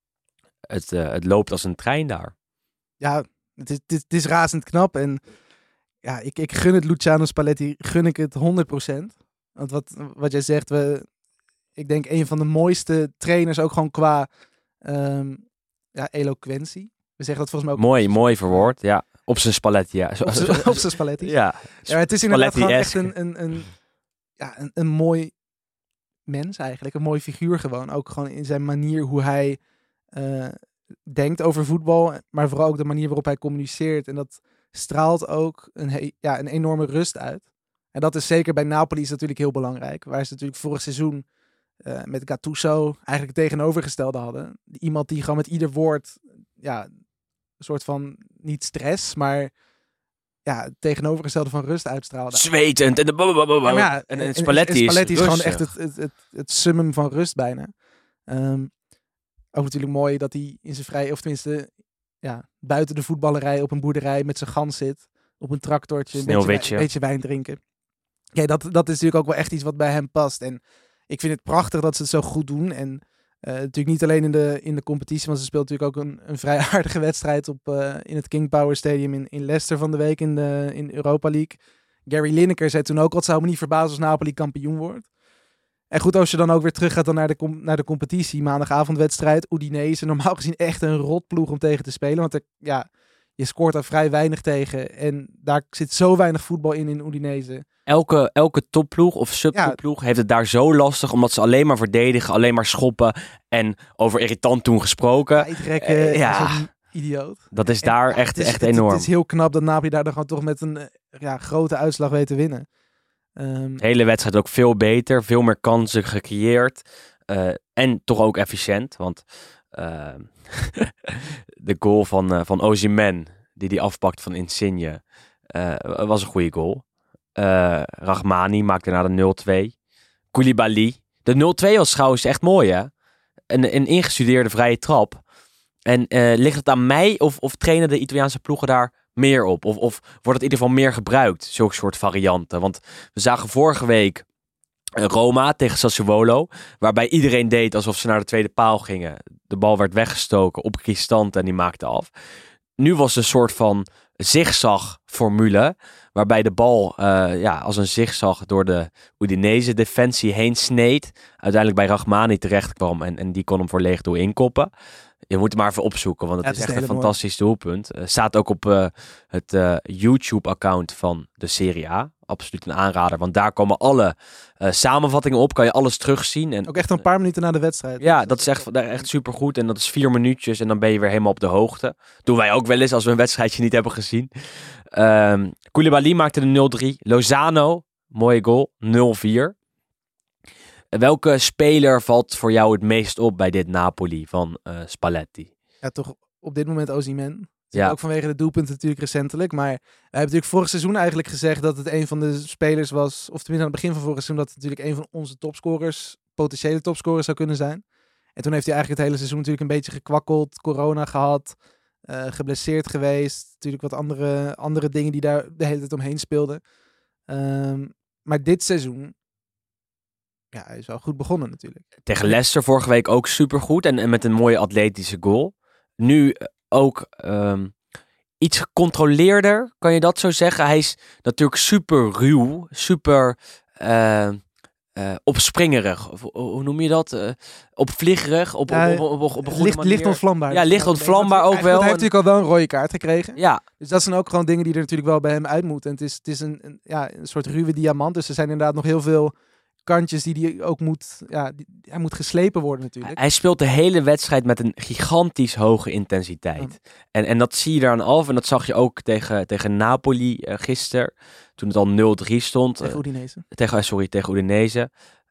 Het, uh, het loopt als een trein daar. Ja, het is, het is, het is razend knap. En ja, ik, ik gun het Luciano Spalletti, gun ik het honderd procent. Want wat, wat jij zegt, we, ik denk een van de mooiste trainers ook gewoon qua um, ja, eloquentie. We zeggen dat volgens mij ook. Mooi, mooi verwoord, ja. Op zijn Spalletti, ja. Op zijn Spalletti. Ja, ja, het is inderdaad gewoon echt een, een, een, ja, een, een mooi mens eigenlijk. Een mooi figuur gewoon. Ook gewoon in zijn manier hoe hij uh, denkt over voetbal. Maar vooral ook de manier waarop hij communiceert. En dat straalt ook een, he- ja, een enorme rust uit. En dat is zeker bij Napoli is natuurlijk heel belangrijk. Waar ze natuurlijk vorig seizoen uh, met Gattuso eigenlijk het tegenovergestelde hadden. Iemand die gewoon met ieder woord, ja, een soort van, niet stress, maar ja, het tegenovergestelde van rust uitstraalde. Zwetend. En, de ja, ja, en, en Spalletti, en Spalletti is, is gewoon echt het, het, het, het summum van rust bijna. Um, ook natuurlijk mooi dat hij in zijn vrij, of tenminste ja, buiten de voetballerij op een boerderij met zijn gans zit. Op een tractortje, een beetje, wijn, beetje wijn drinken. Ja, dat, dat is natuurlijk ook wel echt iets wat bij hem past. En ik vind het prachtig dat ze het zo goed doen. En uh, natuurlijk niet alleen in de, in de competitie, want ze speelt natuurlijk ook een, een vrij aardige wedstrijd op, uh, in het King Power Stadium in, in Leicester van de week in de in Europa League. Gary Lineker zei toen ook al, het zou me niet verbazen als Napoli kampioen wordt. En goed, als je dan ook weer terug gaat dan naar, de com- naar de competitie, maandagavondwedstrijd, Udinese, normaal gezien echt een rotploeg om tegen te spelen. Want er, ja, je scoort daar vrij weinig tegen en daar zit zo weinig voetbal in in Udinese. Elke, elke topploeg of subtopploeg ja. heeft het daar zo lastig, omdat ze alleen maar verdedigen, alleen maar schoppen en over irritant toen gesproken. Uitrekken, uh, ja. Zo'n idioot. Dat is daar en, echt, ja, het is, echt enorm. Het is heel knap dat Napoli daar dan gewoon toch met een ja, grote uitslag weet te winnen. Um, de hele wedstrijd ook veel beter, veel meer kansen gecreëerd uh, en toch ook efficiënt, want uh, de goal van, uh, van Osimhen, die die afpakt van Insigne, uh, was een goede goal. Uh, Rahmani maakte na de nul twee. Koulibaly. De nul twee was trouwens echt mooi, hè? Een, een ingestudeerde vrije trap. En uh, ligt het aan mij of, of trainen de Italiaanse ploegen daar meer op? Of, of wordt het in ieder geval meer gebruikt, zulke soort varianten? Want we zagen vorige week Roma tegen Sassuolo, waarbij iedereen deed alsof ze naar de tweede paal gingen. De bal werd weggestoken op Cristante en die maakte af. Nu was het een soort van zigzag-formule, waarbij de bal uh, ja, als een zigzag door de Udinese defensie heen sneed. Uiteindelijk bij Rahmani terecht kwam en, en die kon hem voor leeg doel inkoppen. Je moet het maar even opzoeken, want het, ja, het is echt een fantastisch mooi. doelpunt. Uh, staat ook op uh, het uh, YouTube-account van de Serie A. Absoluut een aanrader, want daar komen alle uh, samenvattingen op. Kan je alles terugzien. En, ook echt een paar minuten na de wedstrijd. Ja, dat is echt, echt supergoed. En dat is vier minuutjes en dan ben je weer helemaal op de hoogte. Doen wij ook wel eens als we een wedstrijdje niet hebben gezien. Um, Koulibaly maakte de nul drie. Lozano, mooie goal, nul vier. Welke speler valt voor jou het meest op bij dit Napoli van uh, Spalletti? Ja, toch op dit moment Osimhen. Ja. Ook vanwege de doelpunten natuurlijk recentelijk. Maar wij hebben natuurlijk vorig seizoen eigenlijk gezegd dat het een van de spelers was, of tenminste aan het begin van vorig seizoen, dat het natuurlijk een van onze topscorers, potentiële topscorers zou kunnen zijn. En toen heeft hij eigenlijk het hele seizoen natuurlijk een beetje gekwakkeld, corona gehad, uh, geblesseerd geweest. Natuurlijk wat andere, andere dingen die daar de hele tijd omheen speelden. Um, maar dit seizoen, ja, hij is wel goed begonnen natuurlijk. Tegen Leicester vorige week ook supergoed en, en met een mooie atletische goal. Nu ook um, iets gecontroleerder, kan je dat zo zeggen? Hij is natuurlijk super ruw, super uh, uh, opspringerig. Of, hoe noem je dat? Uh, opvliegerig, op, op, op, op, op, op een goede licht, manier. Licht ontvlambaar. Ja, licht ontvlambaar ook hij, wel. Hij heeft natuurlijk al wel een rode kaart gekregen. Ja. Dus dat zijn ook gewoon dingen die er natuurlijk wel bij hem uit moeten. En het is, het is een, een, ja, een soort ruwe diamant. Dus er zijn inderdaad nog heel veel kantjes die die ook moet, ja, die, hij moet geslepen worden natuurlijk. Hij speelt de hele wedstrijd met een gigantisch hoge intensiteit. Ja. En, en dat zie je eraan af. En dat zag je ook tegen, tegen Napoli uh, gisteren. Toen het al nul drie stond. Tegen Udinese. Uh, tegen, sorry, tegen Udinese.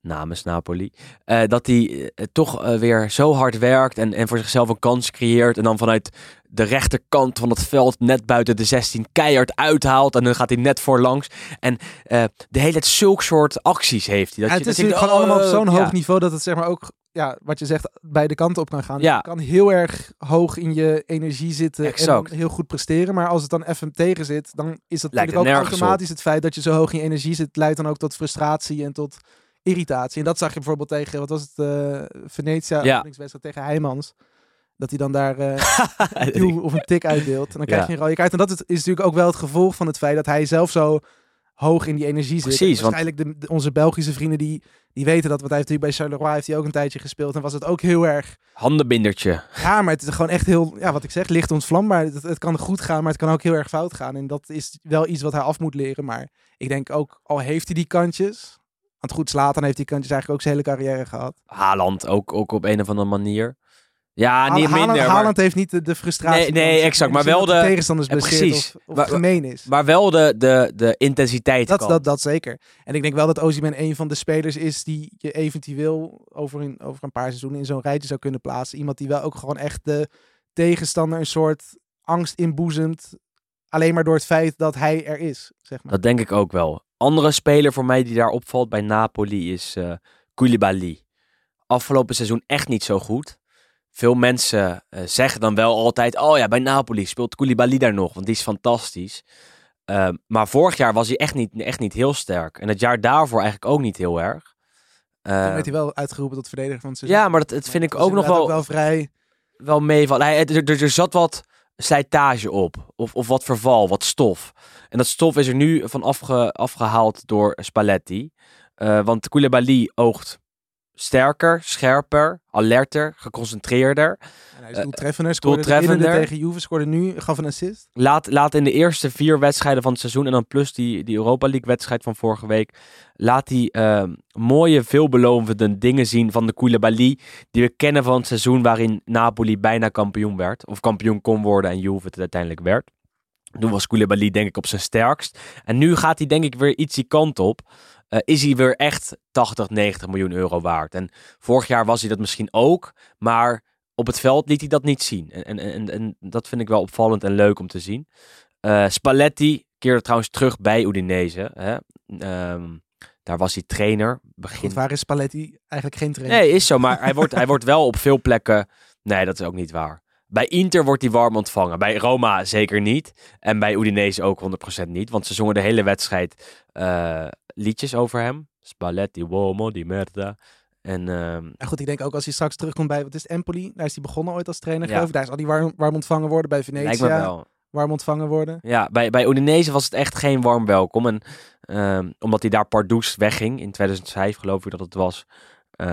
namens Napoli, uh, dat hij uh, toch uh, weer zo hard werkt en, en voor zichzelf een kans creëert en dan vanuit de rechterkant van het veld net buiten de zestien keihard uithaalt en dan gaat hij net voorlangs. En uh, de hele tijd zulk soort acties heeft hij. Dat ja, je, het dat is je, gewoon oh, allemaal op zo'n ja. hoog niveau dat het zeg maar ook, ja, wat je zegt, beide kanten op kan gaan. Ja. Je kan heel erg hoog in je energie zitten Exact. en heel goed presteren, maar als het dan even tegen zit, dan is dat Lijkt natuurlijk ook het nergens automatisch het feit dat je zo hoog in je energie zit, leidt dan ook tot frustratie en tot irritatie. En dat zag je bijvoorbeeld tegen, wat was het, uh, Venetia, Ja. openingswedstrijd tegen Heijmans. Dat hij dan daar uh, een duw of een tik uitdeelt. En dan krijg je Ja. een rode kaart. En dat is, is natuurlijk ook wel het gevolg van het feit dat hij zelf zo hoog in die energie zit. Precies, En waarschijnlijk de, de- onze Belgische vrienden die, die weten dat. Want hij heeft natuurlijk bij Charleroi heeft hij ook een tijdje gespeeld. En was het ook heel erg... Handenbindertje. Ja, maar het is gewoon echt heel... Ja, wat ik zeg, licht ontvlambaar. Het, het kan goed gaan, maar het kan ook heel erg fout gaan. En dat is wel iets wat hij af moet leren. Maar ik denk ook, al heeft hij die kantjes... Want goed, Zlatan heeft die kantjes eigenlijk ook zijn hele carrière gehad. Haaland ook, ook op een of andere manier. Ja, Ha- niet Haaland, minder. maar- Haaland heeft niet de, de frustratie. Nee, nee, van- exact, maar misschien wel dat de de- tegenstanders Ja, blesseert precies. of, of Maar- gemeen is. Maar wel de, de, de intensiteit. Dat, kan. dat, dat zeker. En ik denk wel dat Osimhen een van de spelers is die je eventueel over een, over een paar seizoenen in zo'n rijtje zou kunnen plaatsen. Iemand die wel ook gewoon echt de tegenstander een soort angst inboezemt. Alleen maar door het feit dat hij er is, zeg maar. Dat denk ik ook wel. Andere speler voor mij die daar opvalt bij Napoli is uh, Koulibaly. Afgelopen seizoen echt niet zo goed. Veel mensen uh, zeggen dan wel altijd... Oh ja, bij Napoli speelt Koulibaly daar nog, want die is fantastisch. Uh, maar vorig jaar was hij echt niet, echt niet heel sterk. En het jaar daarvoor eigenlijk ook niet heel erg. Toen Uh, werd hij wel uitgeroepen tot verdediger van het seizoen. ja, maar dat, dat vind ik Dat was ook nog inderdaad wel, ook wel vrij... wel meevallen. Hij, er, er, er zat wat slijtage op. Of, of wat verval, wat stof. En dat stof is er nu van afge, afgehaald door Spalletti. Uh, want Koulibaly oogt sterker, scherper, alerter, geconcentreerder. En hij is doeltreffender. Scoorde doeltreffender. de winnende tegen Juve, scoorde nu, gaf een assist. Laat, laat in de eerste vier wedstrijden van het seizoen... en dan plus die, die Europa League wedstrijd van vorige week... laat hij uh, mooie, veelbelovende dingen zien van de Koulibaly... die we kennen van het seizoen waarin Napoli bijna kampioen werd. Of kampioen kon worden en Juve het uiteindelijk werd. Toen was Koulibaly denk ik op zijn sterkst. En nu gaat hij denk ik weer iets die kant op. Uh, is hij weer echt tachtig, negentig miljoen euro waard. En vorig jaar was hij dat misschien ook. Maar op het veld liet hij dat niet zien. En, en, en, en dat vind ik wel opvallend en leuk om te zien. Uh, Spalletti keerde trouwens terug bij Udinese. Hè? Um, daar was hij trainer. Begin... Want waar is Spalletti eigenlijk geen trainer? Nee, is zo. Maar hij wordt, hij wordt wel op veel plekken... Nee, dat is ook niet waar. Bij Inter wordt hij warm ontvangen. Bij Roma zeker niet. En bij Udinese ook honderd procent niet. Want ze zongen de hele wedstrijd uh, liedjes over hem. Spalletti, uomo di merda. En, uh, ja, goed, ik denk ook als hij straks terugkomt bij, wat is het, Empoli? Daar is hij begonnen ooit als trainer, Ja. geloof ik. Daar zal hij warm, warm ontvangen worden. Bij lijkt me Venetia wel. warm ontvangen worden. Ja, bij, bij Udinese was het echt geen warm welkom. En uh, omdat hij daar Pardoes wegging. In tweeduizend vijf geloof ik dat het was. Uh,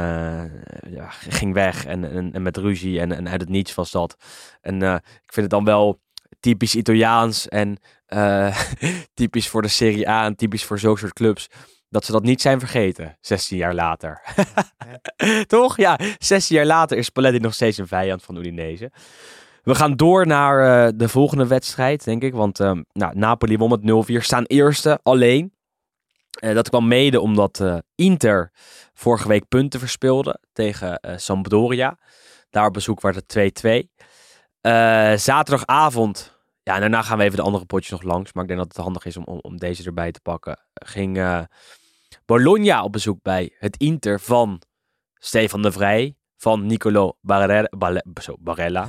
ja, ging weg en, en, en met ruzie en, en uit het niets was dat. En uh, ik vind het dan wel typisch Italiaans en uh, typisch voor de Serie A en typisch voor zulke soort clubs. Dat ze dat niet zijn vergeten, zestien jaar later. Toch? Ja, zestien jaar later is Spalletti nog steeds een vijand van Udinese. We gaan door naar uh, de volgende wedstrijd, denk ik. Want uh, nou, Napoli won met nul vier, staan eerste alleen. Uh, dat kwam mede omdat uh, Inter vorige week punten verspeelde tegen uh, Sampdoria. Daar op bezoek werd het twee-twee. Uh, zaterdagavond, ja, en daarna gaan we even de andere potjes nog langs. Maar ik denk dat het handig is om, om, om deze erbij te pakken. Ging uh, Bologna op bezoek bij het Inter van Stefan de Vrij. Van Nicolo Barella. Barella, zo, Barella.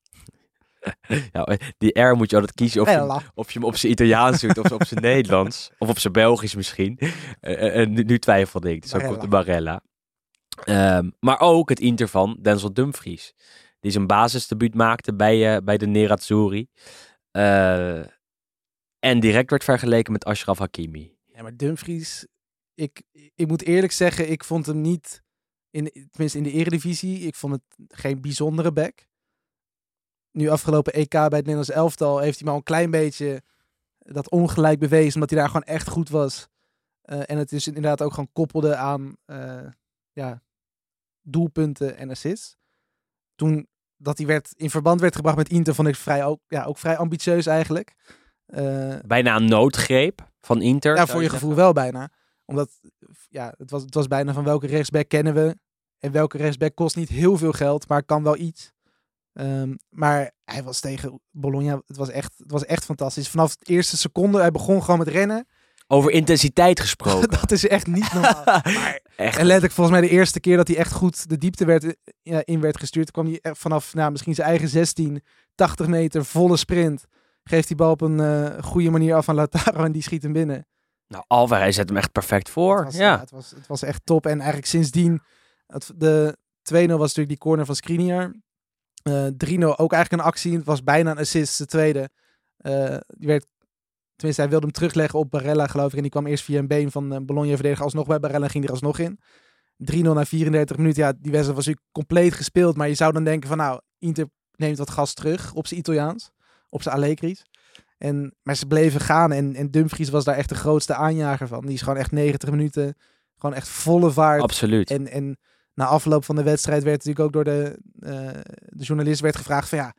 Ja, die R moet je altijd kiezen of je, of je hem op zijn Italiaans doet of op zijn Nederlands. Of op zijn Belgisch misschien. Uh, uh, nu, nu twijfelde ik. Dus ook op de Barella. Um, maar ook het Inter van Denzel Dumfries. Die zijn basisdebuut maakte bij, uh, bij de Nerazzurri. Uh, en direct werd vergeleken met Achraf Hakimi. Ja, maar Dumfries... Ik, ik moet eerlijk zeggen, ik vond hem niet... In, tenminste in de Eredivisie. Ik vond het geen bijzondere back. Nu afgelopen E K bij het Nederlands elftal heeft hij maar een klein beetje dat ongelijk bewezen. Omdat hij daar gewoon echt goed was. Uh, en het is inderdaad ook gewoon koppelde aan uh, ja, doelpunten en assists. Toen dat hij werd, in verband werd gebracht met Inter vond ik vrij ook, ja, ook vrij ambitieus eigenlijk. Uh, Bijna een noodgreep van Inter. Ja, voor je gevoel wel bijna. Omdat ja, het, was, het was bijna van welke rechtsback kennen we. En welke rechtsback kost niet heel veel geld, maar kan wel iets. Um, maar hij was tegen Bologna, het was, echt, het was echt fantastisch. Vanaf de eerste seconde, hij begon gewoon met rennen. Over intensiteit gesproken. Dat is echt niet normaal. Maar, echt. En letterlijk volgens mij de eerste keer dat hij echt goed de diepte werd, ja, in werd gestuurd, kwam hij vanaf nou, misschien zijn eigen zestien, tachtig meter, volle sprint. Geeft die bal op een uh, goede manier af aan Lautaro en die schiet hem binnen. Nou, Alvarez zet hem echt perfect voor. Het was, ja. Ja, het, was, het was echt top. En eigenlijk sindsdien, het, de twee nul was natuurlijk die corner van Skriniar. Uh, drie nul ook eigenlijk een actie. Het was bijna een assist, de tweede. Uh, die werd, tenminste, hij wilde hem terugleggen op Barella, geloof ik. En die kwam eerst via een been van uh, Bologna-verdediger alsnog bij Barella en ging er alsnog in. drie nul na vierendertig minuten. Ja, die wedstrijd was natuurlijk compleet gespeeld. Maar je zou dan denken van, nou, Inter neemt wat gas terug op zijn Italiaans. Op zijn Allegri's. En, maar ze bleven gaan. En, en Dumfries was daar echt de grootste aanjager van. Die is gewoon echt negentig minuten. Gewoon echt volle vaart. Absoluut. En, en na afloop van de wedstrijd werd natuurlijk ook door de, uh, de journalist werd gevraagd van ja,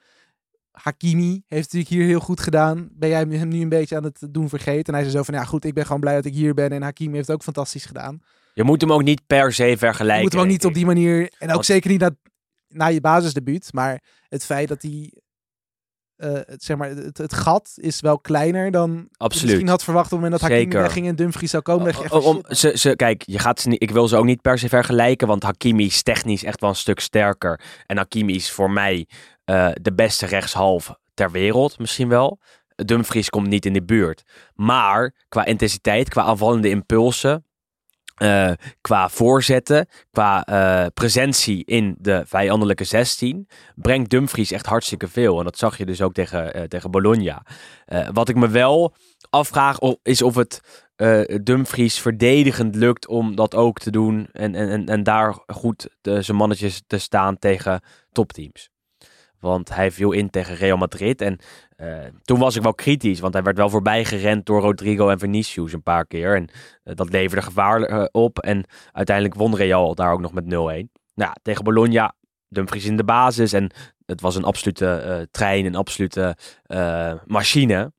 Hakimi heeft natuurlijk hier heel goed gedaan. Ben jij hem nu een beetje aan het doen vergeten? En hij zei zo van ja goed, ik ben gewoon blij dat ik hier ben. En Hakimi heeft ook fantastisch gedaan. Je moet hem ook niet per se vergelijken. Je moet hem ook niet op die manier. En ook Want... zeker niet na, na je basisdebuut. Maar het feit dat hij... Uh, het, zeg maar, het, het gat is wel kleiner dan Absoluut. je misschien had verwacht op het moment dat Hakimi Zeker. wegging en Dumfries zou komen. O, o, om, ze, ze, kijk, je gaat ze niet, ik wil ze ook niet per se vergelijken, want Hakimi is technisch echt wel een stuk sterker. En Hakimi is voor mij uh, de beste rechtshalf ter wereld, misschien wel. Dumfries komt niet in de buurt. Maar qua intensiteit, qua aanvallende impulsen, Uh, qua voorzetten, qua uh, presentie in de vijandelijke zestien, brengt Dumfries echt hartstikke veel. En dat zag je dus ook tegen, uh, tegen Bologna. Uh, wat ik me wel afvraag of, is of het uh, Dumfries verdedigend lukt om dat ook te doen en, en, en daar goed de, zijn mannetjes te staan tegen topteams. Want hij viel in tegen Real Madrid. En uh, toen was ik wel kritisch. Want hij werd wel voorbij gerend door Rodrigo en Vinicius een paar keer. En uh, dat leverde gevaar uh, op. En uiteindelijk won Real daar ook nog met nul-een. Nou, tegen Bologna, Dumfries in de basis. En het was een absolute uh, trein, een absolute uh, machine.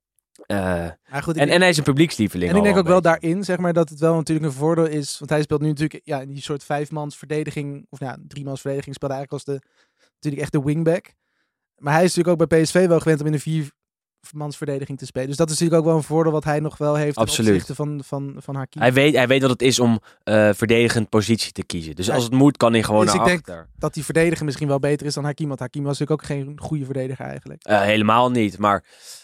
Uh, goed, en, en hij is een publiekslieveling. En ik denk ook wel beetje. daarin, zeg maar, dat het wel natuurlijk een voordeel is. Want hij speelt nu natuurlijk ja, in die soort vijfmans verdediging. Of ja, driemans verdediging speelde eigenlijk als de... Natuurlijk echt de wingback. Maar hij is natuurlijk ook bij P S V wel gewend om in een viermans verdediging te spelen. Dus dat is natuurlijk ook wel een voordeel wat hij nog wel heeft ten opzichte van, van, van Hakimi. Hij weet, hij weet wat het is om uh, verdedigend positie te kiezen. Dus ja, als het moet, kan hij gewoon dus naar ik achter. denk dat die verdediger misschien wel beter is dan Hakimi. Want Hakimi was natuurlijk ook geen goede verdediger eigenlijk. Uh, helemaal niet, maar...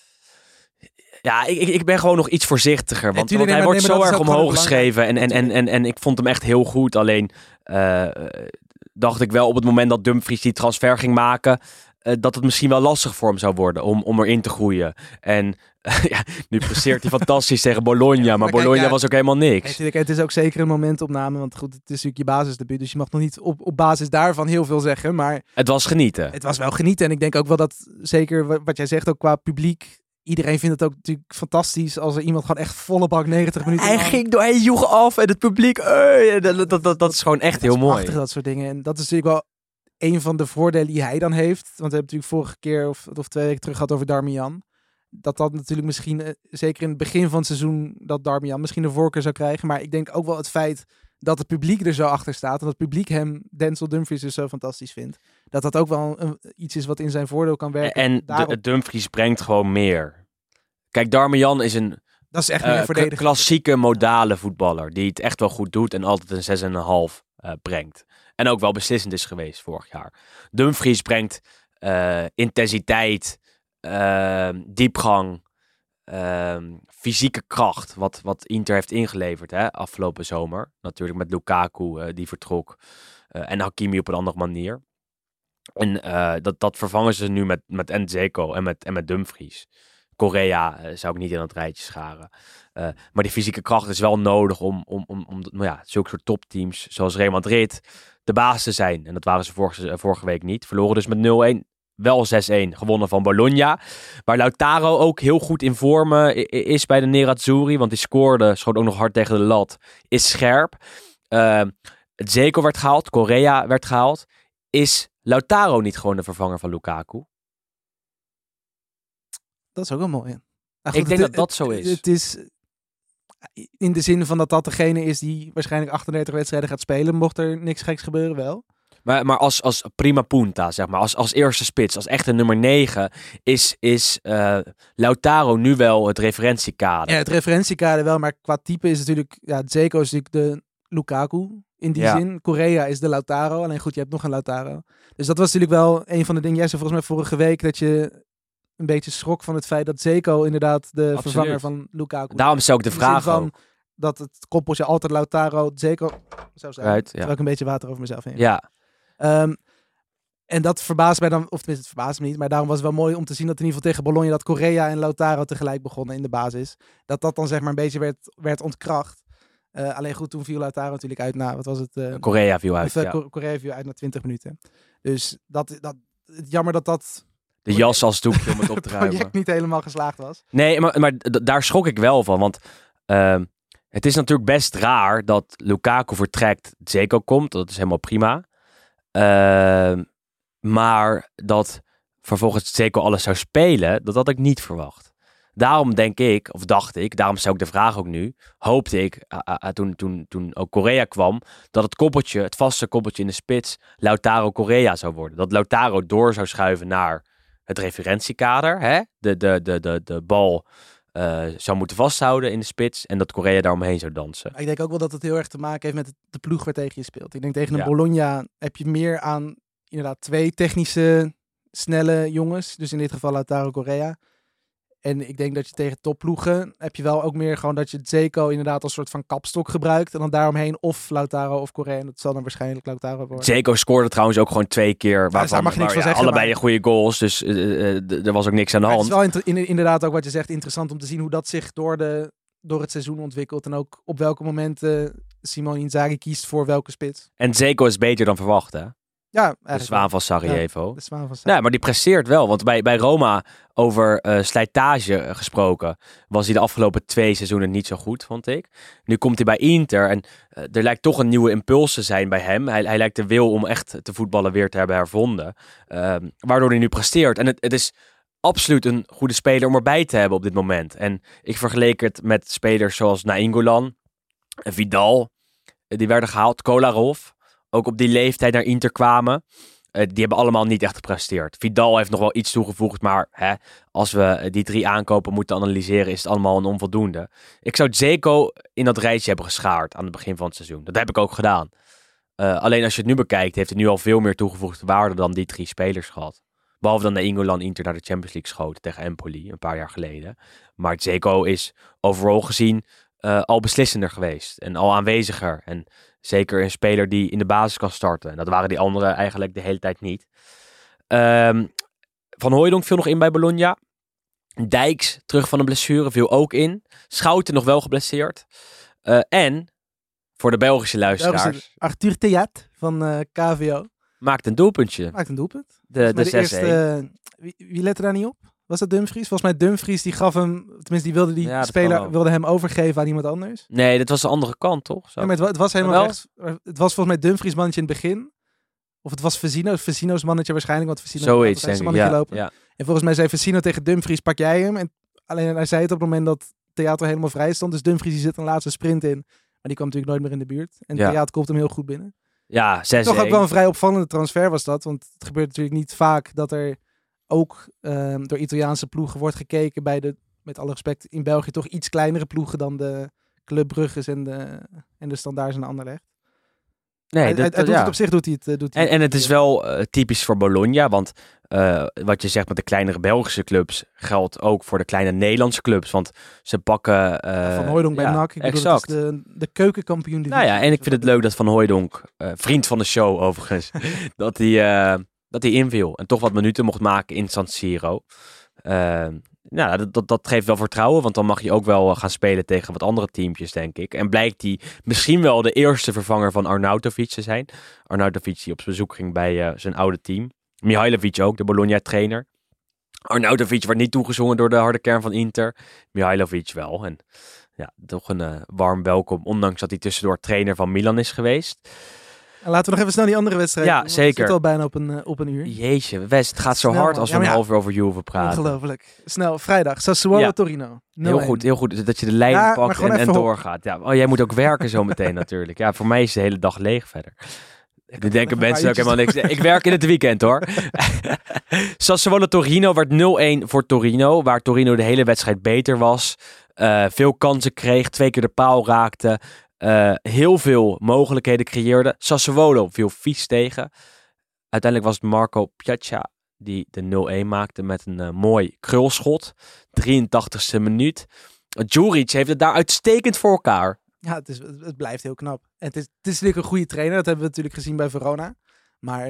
Ja, ik, ik ben gewoon nog iets voorzichtiger. Want, nee, want hij nee, wordt nee, zo erg omhoog belangrijk. geschreven. En, en, en, en, en ik vond hem echt heel goed. Alleen uh, dacht ik wel op het moment dat Dumfries die transfer ging maken... Uh, dat het misschien wel lastig voor hem zou worden om, om erin te groeien. En uh, ja, nu presteert hij fantastisch tegen Bologna. Maar, maar kijk, Bologna ja, was ook helemaal niks. Kijk, het is ook zeker een momentopname. Want goed, het is natuurlijk je basisdebuut. Dus je mag nog niet op, op basis daarvan heel veel zeggen. Maar het was genieten. Het was wel genieten. En ik denk ook wel dat, zeker wat jij zegt, ook qua publiek... Iedereen vindt het ook natuurlijk fantastisch als er iemand gewoon echt volle bak negentig minuten... Hij lang... ging door, hij joeg af en het publiek... Uh, dat, dat, dat, dat is gewoon echt dat heel mooi. Prachtig, dat soort dingen. En dat is natuurlijk wel een van de voordelen die hij dan heeft. Want we hebben natuurlijk vorige keer of, of twee weken terug gehad over Darmian. Dat dat natuurlijk misschien, uh, zeker in het begin van het seizoen, dat Darmian misschien de voorkeur zou krijgen. Maar ik denk ook wel het feit dat het publiek er zo achter staat. En dat het publiek hem, Denzel Dumfries, dus zo fantastisch vindt. Dat dat ook wel een, iets is wat in zijn voordeel kan werken. En Daarop... de, Dumfries brengt gewoon meer. Kijk, Darmian is een dat is echt uh, meer verdediger. klassieke modale voetballer. Die het echt wel goed doet en altijd een zes komma vijf uh, brengt. En ook wel beslissend is geweest vorig jaar. Dumfries brengt uh, intensiteit, uh, diepgang, uh, fysieke kracht. Wat, wat Inter heeft ingeleverd hè, afgelopen zomer. Natuurlijk met Lukaku uh, die vertrok. Uh, en Hakimi op een andere manier. En uh, dat, dat vervangen ze nu met, met Dzeko en met, en met Dumfries. Correa uh, zou ik niet in dat rijtje scharen. Uh, maar die fysieke kracht is wel nodig om, om, om, om nou ja, zulke soort topteams zoals Real Madrid de baas te zijn. En dat waren ze vorige, uh, vorige week niet. Verloren dus met nul-een. Wel zes-een gewonnen van Bologna. Waar Lautaro ook heel goed in vorm uh, is bij de Nerazzurri. Want die scoorde, schoot ook nog hard tegen de lat. Is scherp. Uh, Dzeko werd gehaald. Correa werd gehaald. Is Lautaro niet gewoon de vervanger van Lukaku? Dat is ook wel mooi. Nou, goed, ik denk het, dat dat zo het, is. Het is In de zin van dat dat degene is die waarschijnlijk achtendertig wedstrijden gaat spelen. Mocht er niks geks gebeuren, wel. Maar, maar als, als prima punta, zeg maar, als, als eerste spits, als echte nummer negen, is, is uh, Lautaro nu wel het referentiekader. Ja, het referentiekader wel, maar qua type is natuurlijk... Ja, Dzeko is natuurlijk de Lukaku in die Ja. zin. Correa is de Lautaro. Alleen goed, je hebt nog een Lautaro. Dus dat was natuurlijk wel een van de dingen. Jij zei volgens mij vorige week dat je een beetje schrok van het feit dat Dzeko inderdaad de Absoluut. vervanger van Lukaku... Daarom stel ik de In zin vraag van ook. dat het koppeltje altijd Lautaro, Dzeko zou zijn. Right, ja. Terwijl ik een beetje water over mezelf heen. Ja, Um, en dat verbaast mij dan, of tenminste het verbaast me niet, maar daarom was het wel mooi om te zien dat in ieder geval tegen Bologna dat Correa en Lautaro tegelijk begonnen in de basis. Dat dat dan zeg maar een beetje werd, werd ontkracht. Uh, alleen goed, toen viel Lautaro natuurlijk uit na, wat was het? Uh, Correa viel uit. of, uh, Ja. Cor- Correa viel uit na twintig minuten. Dus dat, dat, het jammer dat dat De jas als doekje om het op te ruimen. project niet helemaal geslaagd was. Nee, maar, maar d- daar schrok ik wel van. Want uh, het is natuurlijk best raar dat Lukaku vertrekt, Dzeko komt. Dat is helemaal prima. Uh, maar dat vervolgens Dzeko alles zou spelen, dat had ik niet verwacht. Daarom denk ik, of dacht ik, daarom stel ik de vraag ook nu, hoopte ik, uh, uh, toen, toen, toen ook Correa kwam, dat het koppeltje, het vaste koppeltje in de spits, Lautaro-Correa zou worden. Dat Lautaro door zou schuiven naar het referentiekader, hè? De, de, de, de, de bal uh, zou moeten vasthouden in de spits en dat Correa daaromheen zou dansen. Maar ik denk ook wel dat het heel erg te maken heeft met het- de ploeg waar tegen je speelt. Ik denk tegen een Ja. Bologna heb je meer aan inderdaad twee technische, snelle jongens. Dus in dit geval Lautaro Correa. En ik denk dat je tegen topploegen heb je wel ook meer gewoon dat je Dzeko inderdaad als soort van kapstok gebruikt. En dan daaromheen of Lautaro of Correa. En dat zal dan waarschijnlijk Lautaro worden. Dzeko scoorde trouwens ook gewoon twee keer, waarvan daar mag je niks waar, van ja, zeggen, allebei maar- goede goals, dus uh, uh, d- er was ook niks aan de Maar hand. het is wel inter- in- inderdaad ook wat je zegt interessant om te zien hoe dat zich door, de, door het seizoen ontwikkelt. En ook op welke momenten Simone Inzaghi kiest voor welke spits. En Dzeko is beter dan verwacht, hè? Ja, De eigenlijk zwaan wel. van Sarajevo. De zwaan van Nee, maar die presteert wel. Want bij, bij Roma over uh, slijtage uh, gesproken was hij de afgelopen twee seizoenen niet zo goed, vond ik. Nu komt hij bij Inter en uh, er lijkt toch een nieuwe impuls te zijn bij hem. Hij, hij lijkt de wil om echt te voetballen weer te hebben hervonden. Uh, waardoor hij nu presteert. En het, het is absoluut een goede speler om erbij te hebben op dit moment. En ik vergeleek het met spelers zoals Nainggolan, Vidal, die werden gehaald, Kolarov. Ook op die leeftijd naar Inter kwamen. Uh, die hebben allemaal niet echt gepresteerd. Vidal heeft nog wel iets toegevoegd, maar hè, als we die drie aankopen moeten analyseren, is het allemaal een onvoldoende. Ik zou Dzeko in dat rijtje hebben geschaard aan het begin van het seizoen. Dat heb ik ook gedaan. Uh, alleen als je het nu bekijkt, heeft hij nu al veel meer toegevoegde waarde dan die drie spelers gehad. Behalve dan de Nainggolan Inter naar de Champions League schoot tegen Empoli een paar jaar geleden. Maar Dzeko is overal gezien uh, al beslissender geweest en al aanweziger. En zeker een speler die in de basis kan starten. En dat waren die anderen eigenlijk de hele tijd niet. Um, Van Hooijdonk viel nog in bij Bologna. Dijks, terug van een blessure, viel ook in. Schouten nog wel geblesseerd. Uh, en, voor de Belgische luisteraars, Belgische Arthur Theat van uh, K V O. maakt een doelpuntje. Maakt een doelpunt. De, de, de zes eerste, uh, wie, wie lette daar niet op? Was dat Dumfries? Volgens mij Dumfries, die gaf hem, tenminste die wilde die Ja, dat speler kan ook. wilde hem overgeven aan iemand anders. Nee, dit was de andere kant, toch? Zo. Ja, maar het, wa- het was helemaal Wel? rechts. Het was volgens mij Dumfries mannetje in het begin. Of het was Vecino, Vecino's mannetje waarschijnlijk, want Vecino Zoiets, had rechts denk ik. mannetje Ja, lopen. ja. En volgens mij zei Vecino tegen Dumfries, pak jij hem? En alleen hij zei het op het moment dat Theater helemaal vrij stond. Dus Dumfries die zit een laatste sprint in. Maar die kwam natuurlijk nooit meer in de buurt. En Ja. Theater komt hem heel goed binnen. Ja, zes Toch ook wel een vrij opvallende transfer was dat. Want het gebeurt natuurlijk niet vaak dat er ook um, door Italiaanse ploegen wordt gekeken bij de, met alle respect, in België toch iets kleinere ploegen dan de Club Brugges en de, en de Standaards en Anderlecht. Nee, hij, dat, hij, hij doet ja. het op zich doet hij het. uh, Doet hij En, en het is wel uh, typisch voor Bologna, want uh, wat je zegt met de kleinere Belgische clubs geldt ook voor de kleine Nederlandse clubs, want ze pakken... Uh, Van Hooijdonk bij ja, N A C. Ik bedoel, exact. het is de, de keukenkampioen divisie. Nou ja, en ik vind het leuk dat Van Hooijdonk, uh, vriend van de show overigens, dat hij uh, dat hij inviel en toch wat minuten mocht maken in San Siro. Uh, nou, dat, dat, dat geeft wel vertrouwen, want dan mag je ook wel gaan spelen tegen wat andere teampjes, denk ik. En blijkt hij misschien wel de eerste vervanger van Arnautovic te zijn. Arnautovic die op bezoek ging bij uh, zijn oude team. Mihailovic ook, de Bologna-trainer. Arnautovic werd niet toegezongen door de harde kern van Inter. Mihailovic wel. En ja, toch een uh, warm welkom, ondanks dat hij tussendoor trainer van Milan is geweest. En laten we nog even snel die andere wedstrijd Ja, doen, want zeker. We zitten al bijna op een, uh, op een uur. Jeetje, West, het gaat zo Snel, hard man. als we Ja, een maar ja. half uur over Juve praten. Ongelooflijk. Snel, vrijdag. Sassuolo Ja. Torino. Heel goed, heel goed. Dat je de lijn Ja, maar pakt gewoon en, en even ho- doorgaat. Ja. Oh, jij moet ook werken zo meteen natuurlijk. Ja, voor mij is de hele dag leeg verder. Nu denken even mensen ook een paar helemaal niks. Ik werk in het weekend hoor. Sassuolo Torino werd nul een voor Torino. Waar Torino de hele wedstrijd beter was. Uh, veel kansen kreeg. Twee keer de paal raakte. Uh, heel veel mogelijkheden creëerde. Sassuolo viel vies tegen. Uiteindelijk was het Marco Piazza die de nul een maakte met een uh, mooi krulschot. drieëntachtigste minuut. Djuric heeft het daar uitstekend voor elkaar. Ja, het, is, het, het blijft heel knap. En het is, het is natuurlijk een goede trainer. Dat hebben we natuurlijk gezien bij Verona. Maar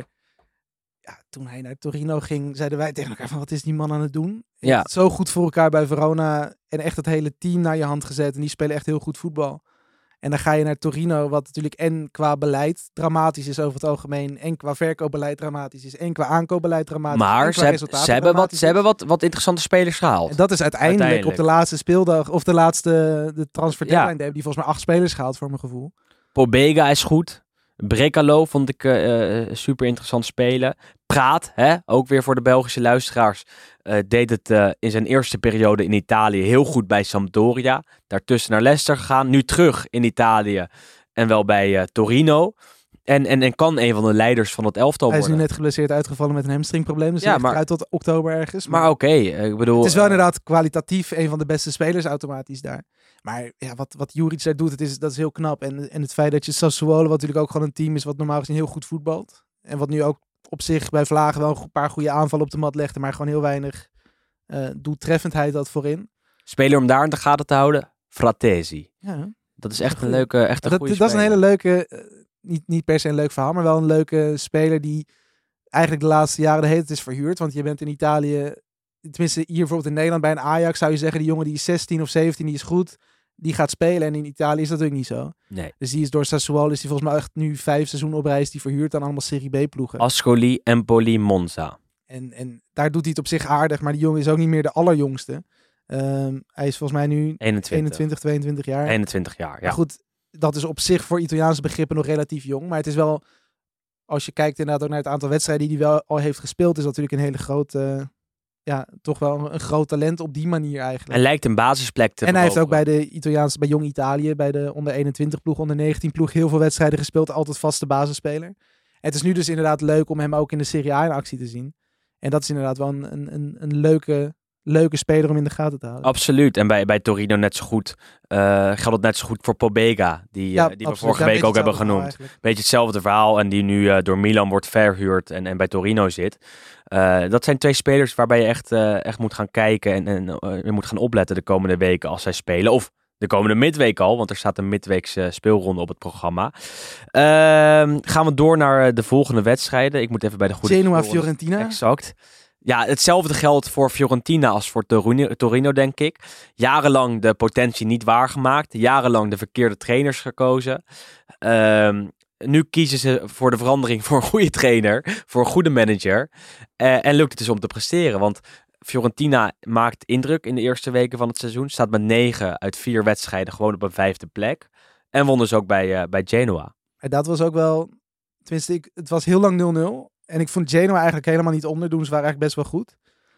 ja, toen hij naar Torino ging, zeiden wij tegen elkaar van wat is die man aan het doen? Hij Ja. heeft het zo goed voor elkaar bij Verona. En echt het hele team naar je hand gezet. En die spelen echt heel goed voetbal. En dan ga je naar Torino, wat natuurlijk en qua beleid dramatisch is over het algemeen. En qua verkoopbeleid dramatisch is. En qua aankoopbeleid dramatisch is. En Maar qua ze, heb- resultaten ze, hebben, wat, dramatisch ze is. hebben wat, wat interessante spelers gehaald. En dat is uiteindelijk, Uiteindelijk. op de laatste speeldag, of de laatste de transfer deadline, Ja. day, hebben die volgens mij acht spelers gehaald voor mijn gevoel. Pobega is goed. Brekalo vond ik uh, uh, super interessant spelen. Praat, hè, ook weer voor de Belgische luisteraars, uh, deed het uh, in zijn eerste periode in Italië heel goed bij Sampdoria. Daartussen naar Leicester gegaan. Nu terug in Italië en wel bij uh, Torino. En, en, en kan een van de leiders van het elftal Hij is nu worden. net geblesseerd uitgevallen met een hamstringprobleem. Dus Ja, hij ligt maar- eruit tot oktober ergens. Maar oké, okay, ik bedoel... het is wel uh, inderdaad kwalitatief een van de beste spelers automatisch daar. Maar ja, wat, wat Djuric daar doet, het is, dat is heel knap. En, en het feit dat je Sassuolo, wat natuurlijk ook gewoon een team is wat normaal gezien heel goed voetbalt. En wat nu ook op zich bij Vlagen wel een paar goede aanvallen op de mat legde. Maar gewoon heel weinig uh, doeltreffendheid had voorin. Speler om daar in de gaten te houden, Fratesi. Ja. Dat is echt een Goeie. leuke, echt een Dat, goede dat is een speler. hele leuke, uh, niet, niet per se een leuk verhaal, maar wel een leuke speler die eigenlijk de laatste jaren de hele tijd is verhuurd. Want je bent in Italië, tenminste hier bijvoorbeeld in Nederland bij een Ajax zou je zeggen, die jongen die is zestien of zeventien, die is goed, die gaat spelen. En in Italië is dat natuurlijk niet zo. Nee. Dus die is door Sassuolo, is die volgens mij echt nu vijf seizoenen op reis, die verhuurd aan allemaal Serie B ploegen. Ascoli, Empoli, Monza. En, en daar doet hij het op zich aardig, maar die jongen is ook niet meer de allerjongste. Um, hij is volgens mij nu eenentwintig. eenentwintig, tweeëntwintig jaar. eenentwintig jaar, ja. Maar goed, dat is op zich voor Italiaanse begrippen nog relatief jong. Maar het is wel, als je kijkt inderdaad ook naar het aantal wedstrijden die hij wel al heeft gespeeld, is dat natuurlijk een hele grote, uh, ja, toch wel een, een groot talent op die manier eigenlijk. En lijkt een basisplek te En hij heeft ook veroveren. bij de Italiaanse, bij Jong Italië, bij de onder eenentwintig ploeg, onder negentien ploeg, heel veel wedstrijden gespeeld. Altijd vaste basisspeler. Het is nu dus inderdaad leuk om hem ook in de Serie A in actie te zien. En dat is inderdaad wel een, een, een leuke, leuke speler om in de gaten te houden. Absoluut. En bij, bij Torino net zo goed. Uh, geldt het net zo goed voor Pobega. Die, Ja, uh, die we absoluut. vorige Ja, week beetje ook hebben hetzelfde genoemd. verhaal Beetje hetzelfde verhaal. En die nu uh, door Milan wordt verhuurd. En, en bij Torino zit. Uh, dat zijn twee spelers waarbij je echt, uh, echt moet gaan kijken. En, en uh, je moet gaan opletten de komende weken als zij spelen. Of de komende midweek al. Want er staat een midweekse speelronde op het programma. Uh, gaan we door naar de volgende wedstrijden. Ik moet even bij de goede... Genoa-Fiorentina. Exact. Ja, hetzelfde geldt voor Fiorentina als voor Torino, Torino, denk ik. Jarenlang de potentie niet waargemaakt. Jarenlang de verkeerde trainers gekozen. Um, nu kiezen ze voor de verandering voor een goede trainer. Voor een goede manager. Uh, en lukt het dus om te presteren. Want Fiorentina maakt indruk in de eerste weken van het seizoen. Staat met negen uit vier wedstrijden gewoon op een vijfde plek. En won dus ook bij, uh, bij Genoa. En dat was ook wel... Tenminste, ik, het was heel lang nul nul. En ik vond Genoa eigenlijk helemaal niet onderdoen. Ze waren eigenlijk best wel goed.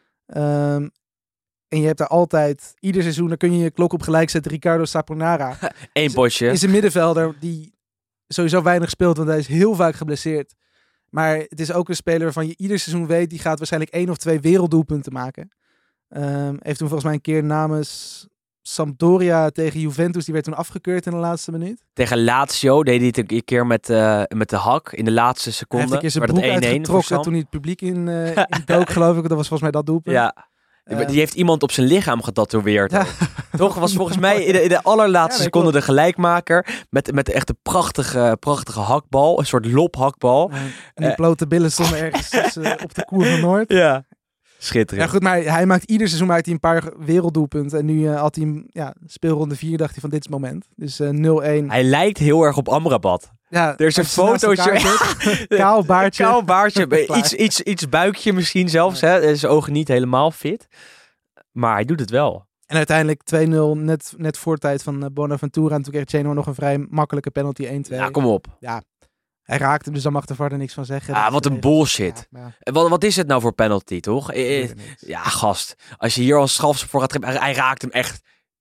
Um, en je hebt daar altijd... Ieder seizoen, dan kun je je klok op gelijk zetten. Ricardo Saponara. Eén potje. Is een middenvelder die sowieso weinig speelt. Want hij is heel vaak geblesseerd. Maar het is ook een speler waarvan je ieder seizoen weet... die gaat waarschijnlijk één of twee werelddoelpunten maken. Um, heeft toen volgens mij een keer namens Sampdoria tegen Juventus... die werd toen afgekeurd in de laatste minuut. Tegen Lazio deed hij het een keer met, uh, met de hak in de laatste seconde. Hij heeft een keer zijn broek uitgetrokken toen hij het publiek in, uh, in dook, geloof ik. Dat was volgens mij dat doelpunt. Ja, die, uh, die heeft iemand op zijn lichaam getatoeëerd. Ja. Toch? Was volgens mij in de, in de allerlaatste ja, nee, seconde klopt. De gelijkmaker. Met, met echt een prachtige, prachtige hakbal. Een soort lophakbal. Uh, en die blote billen stonden ergens dus, uh, op de Koer van Noord. Ja. Schitterend. Ja goed, maar hij maakt ieder seizoen maakt hij een paar werelddoelpunten. En nu uh, had hij hem, ja, speelronde vier, dacht hij van dit is het moment. Dus uh, nul een. Hij lijkt heel erg op Amrabat. Ja, er is een fotootje. Kaal baardje. Kaal baardje. iets, iets, iets buikje misschien zelfs. Ja. Hè? Zijn ogen niet helemaal fit. Maar hij doet het wel. En uiteindelijk twee nul, net, net voor tijd van uh, Bonaventura. En toen kreeg Genoa nog een vrij makkelijke penalty één twee. Ja, kom op. Ja, Hij raakt hem, dus dan mag de V A R er niks van zeggen. Ah, Dat wat is een de regel. bullshit. Ja, ja. En Wat, wat is het nou voor penalty, toch? Ik Eh, weet eh, het niet. Ja, gast. Als je hier als strafschop voor gaat geven, hij, hij raakt hem echt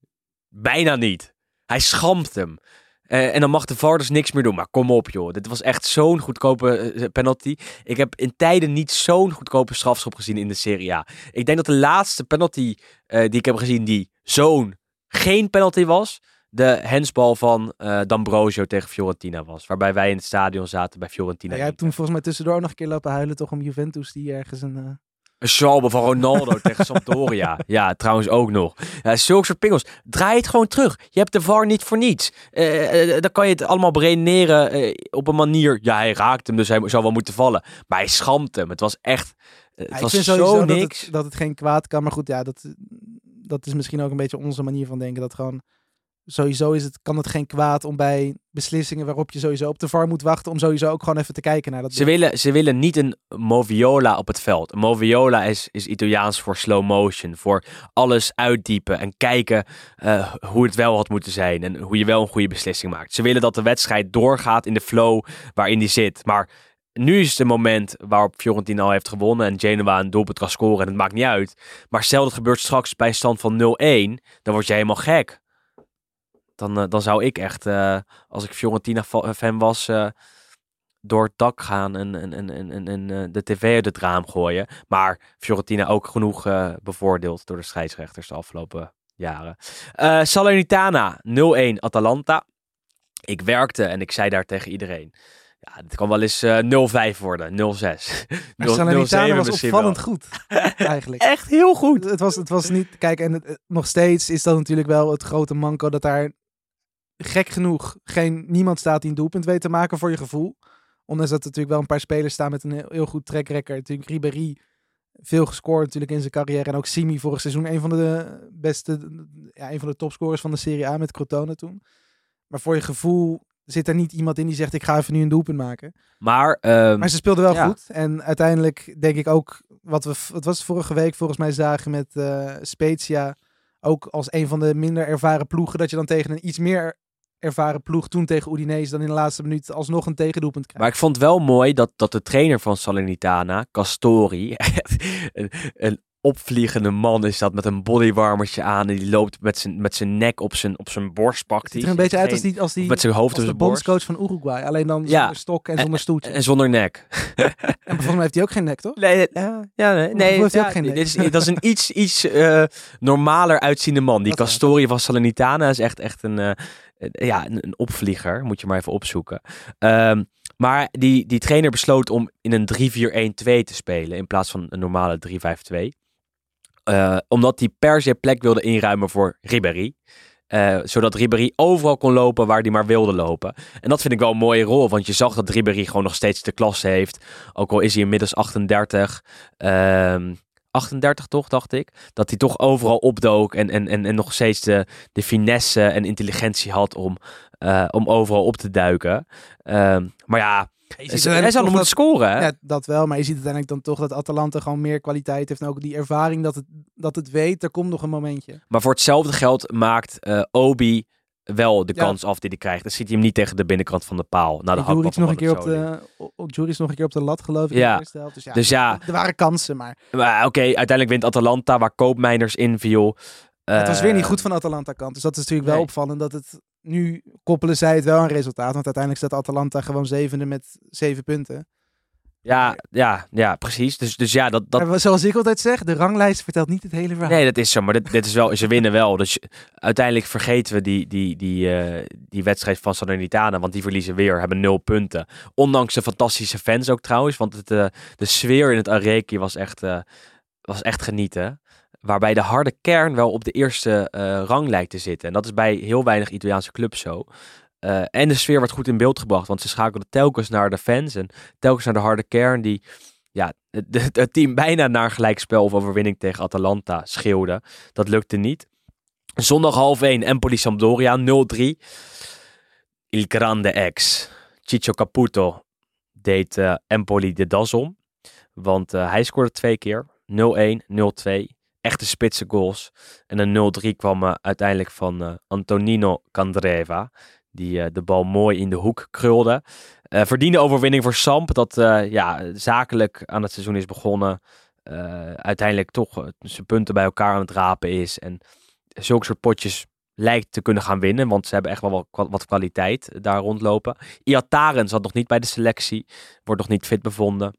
bijna niet. Hij schampt hem. Eh, en dan mag de V A R dus niks meer doen. Maar kom op, joh. Dit was echt zo'n goedkope eh, penalty. Ik heb in tijden niet zo'n goedkope strafschop gezien in de Serie A. Ik denk dat de laatste penalty eh, die ik heb gezien die zo'n geen penalty was, de hensbal van eh D'Ambrosio tegen Fiorentina was. Waarbij wij in het stadion zaten bij Fiorentina. Ja, jij hebt toen volgens mij tussendoor nog een keer lopen huilen toch om Juventus die ergens een... Uh... Een salbe van Ronaldo tegen Sampdoria. Ja, trouwens ook nog. Ja, zulke soort pingels. Draai het gewoon terug. Je hebt de V A R niet voor niets. Uh, uh, dan kan je het allemaal beredeneren uh, op een manier. Ja, hij raakt hem, dus hij zou wel moeten vallen. Maar hij schampt hem. Het was echt... Uh, het Ja, was ik vind zo sowieso niks. Dat het, dat het geen kwaad kan. Maar goed, ja, dat, dat is misschien ook een beetje onze manier van denken. Dat gewoon... Sowieso is het, kan het geen kwaad om bij beslissingen waarop je sowieso op de V A R moet wachten, om sowieso ook gewoon even te kijken naar dat. Ze willen, ze willen niet een moviola op het veld. Een moviola is, is Italiaans voor slow motion. Voor alles uitdiepen en kijken uh, hoe het wel had moeten zijn. En hoe je wel een goede beslissing maakt. Ze willen dat de wedstrijd doorgaat in de flow waarin die zit. Maar nu is het een moment waarop Fiorentina al heeft gewonnen en Genoa een doelpunt kan scoren. En het maakt niet uit. Maar stel dat gebeurt straks bij een stand van nul-een, dan word je helemaal gek. Dan, uh, dan zou ik echt, uh, als ik Fiorentina-fan was, uh, door het dak gaan en, en, en, en, en uh, de tv uit het raam gooien. Maar Fiorentina ook genoeg uh, bevoordeeld door de scheidsrechters de afgelopen jaren. Uh, Salernitana, nul-een Atalanta. Ik werkte en ik zei daar tegen iedereen. Ja, het kan wel eens uh, nul-vijf worden, nul-zes. Maar Salernitana was opvallend goed, eigenlijk. Echt heel goed. Het was, het was niet... Kijk, en het, nog steeds is dat natuurlijk wel het grote manco dat daar gek genoeg geen, niemand staat die een doelpunt weet te maken voor je gevoel. Ondanks dat er natuurlijk wel een paar spelers staan met een heel, heel goed track record. Natuurlijk Ribéry, veel gescoord natuurlijk in zijn carrière. En ook Simi vorig seizoen, een van de beste, ja, een van de topscorers van de Serie A met Crotone toen. Maar voor je gevoel zit er niet iemand in die zegt ik ga even nu een doelpunt maken. Maar, um, maar ze speelden wel ja. goed. En uiteindelijk denk ik ook, wat we, het was vorige week volgens mij zagen met uh, Spezia, ook als een van de minder ervaren ploegen, dat je dan tegen een iets meer ervaren ploeg toen tegen Udinese dan in de laatste minuut alsnog een tegendoelpunt krijgt. Maar ik vond wel mooi dat, dat de trainer van Salernitana, Castori, een, een opvliegende man is dat met een bodywarmertje aan en die loopt met zijn, met zijn nek op zijn, op zijn borst, pakt hij. Ziet er een beetje uit als die, als die met zijn hoofd als op de zijn borst. bondscoach van Uruguay, alleen dan Ja. zonder stok en zonder stoeltje. En, en zonder nek. En volgens mij heeft hij ook geen nek, toch? Nee, ja, ja, nee, Of nee heeft hij ja, ook geen nek? dit is, dat is een iets, iets uh, normaler uitziende man. Die Dat Castori van Salernitana is echt, echt een, uh, ja, een, een opvlieger. Moet je maar even opzoeken. Um, maar die, die trainer besloot om in een drie vier een twee te spelen in plaats van een normale drie vijf twee. Uh, omdat hij per se plek wilde inruimen voor Ribéry. Uh, zodat Ribéry overal kon lopen waar hij maar wilde lopen. En dat vind ik wel een mooie rol. Want je zag dat Ribéry gewoon nog steeds de klasse heeft. Ook al is hij inmiddels achtendertig. Um, achtendertig toch, dacht ik. Dat hij toch overal opdook. En, en, en, en nog steeds de, de finesse en intelligentie had om, uh, om overal op te duiken. Um, maar ja, hij zou nog moeten dat, scoren. Hè? Ja, dat wel. Maar je ziet uiteindelijk dan toch dat Atalanta gewoon meer kwaliteit heeft. En ook die ervaring dat het, dat het weet. Er komt nog een momentje. Maar voor hetzelfde geld maakt uh, Obi wel de ja. kans af die hij krijgt. Dan ziet hij hem niet tegen de binnenkant van de paal. Na de Juric nog een keer op de Juric nog een keer op de lat, geloof ik. Ja. In de eerste helft. Dus ja, dus ja, er waren kansen, maar. maar Oké, okay, uiteindelijk wint Atalanta, waar Koopmeiners inviel. Uh, het was weer niet goed van Atalanta kant. Dus dat is natuurlijk nee. wel opvallend dat het. Nu koppelen zij het wel een resultaat. Want uiteindelijk staat Atalanta gewoon zevende met zeven punten. Ja, ja, ja, precies. Dus, dus ja, dat... dat... Maar zoals ik altijd zeg, de ranglijst vertelt niet het hele verhaal. Nee, dat is zo. Maar dit, dit is wel, ze winnen wel. Dus uiteindelijk vergeten we die, die, die, uh, die wedstrijd van Salernitana. Want die verliezen weer, hebben nul punten. Ondanks de fantastische fans ook trouwens. Want het, uh, de sfeer in het Arequi was echt, uh, was echt genieten. Waarbij de harde kern wel op de eerste uh, rang lijkt te zitten. En dat is bij heel weinig Italiaanse clubs zo. Uh, en de sfeer wordt goed in beeld gebracht. Want ze schakelden telkens naar de fans. En telkens naar de harde kern. Die ja, het, het team bijna naar gelijkspel of overwinning tegen Atalanta schreeuwde. Dat lukte niet. Zondag half één. Empoli Sampdoria nul drie. Il grande ex. Ciccio Caputo deed uh, Empoli de das om. Want uh, hij scoorde twee keer. nul één, nul twee. Echte spitse goals. En een nul drie kwam uh, uiteindelijk van uh, Antonino Candreva. Die uh, de bal mooi in de hoek krulde. Uh, verdiende overwinning voor Samp. Dat uh, ja, zakelijk aan het seizoen is begonnen. Uh, uiteindelijk toch uh, zijn punten bij elkaar aan het rapen is. En zulke soort potjes lijkt te kunnen gaan winnen. Want ze hebben echt wel wat, wat kwaliteit daar rondlopen. Iataren zat nog niet bij de selectie. Wordt nog niet fit bevonden.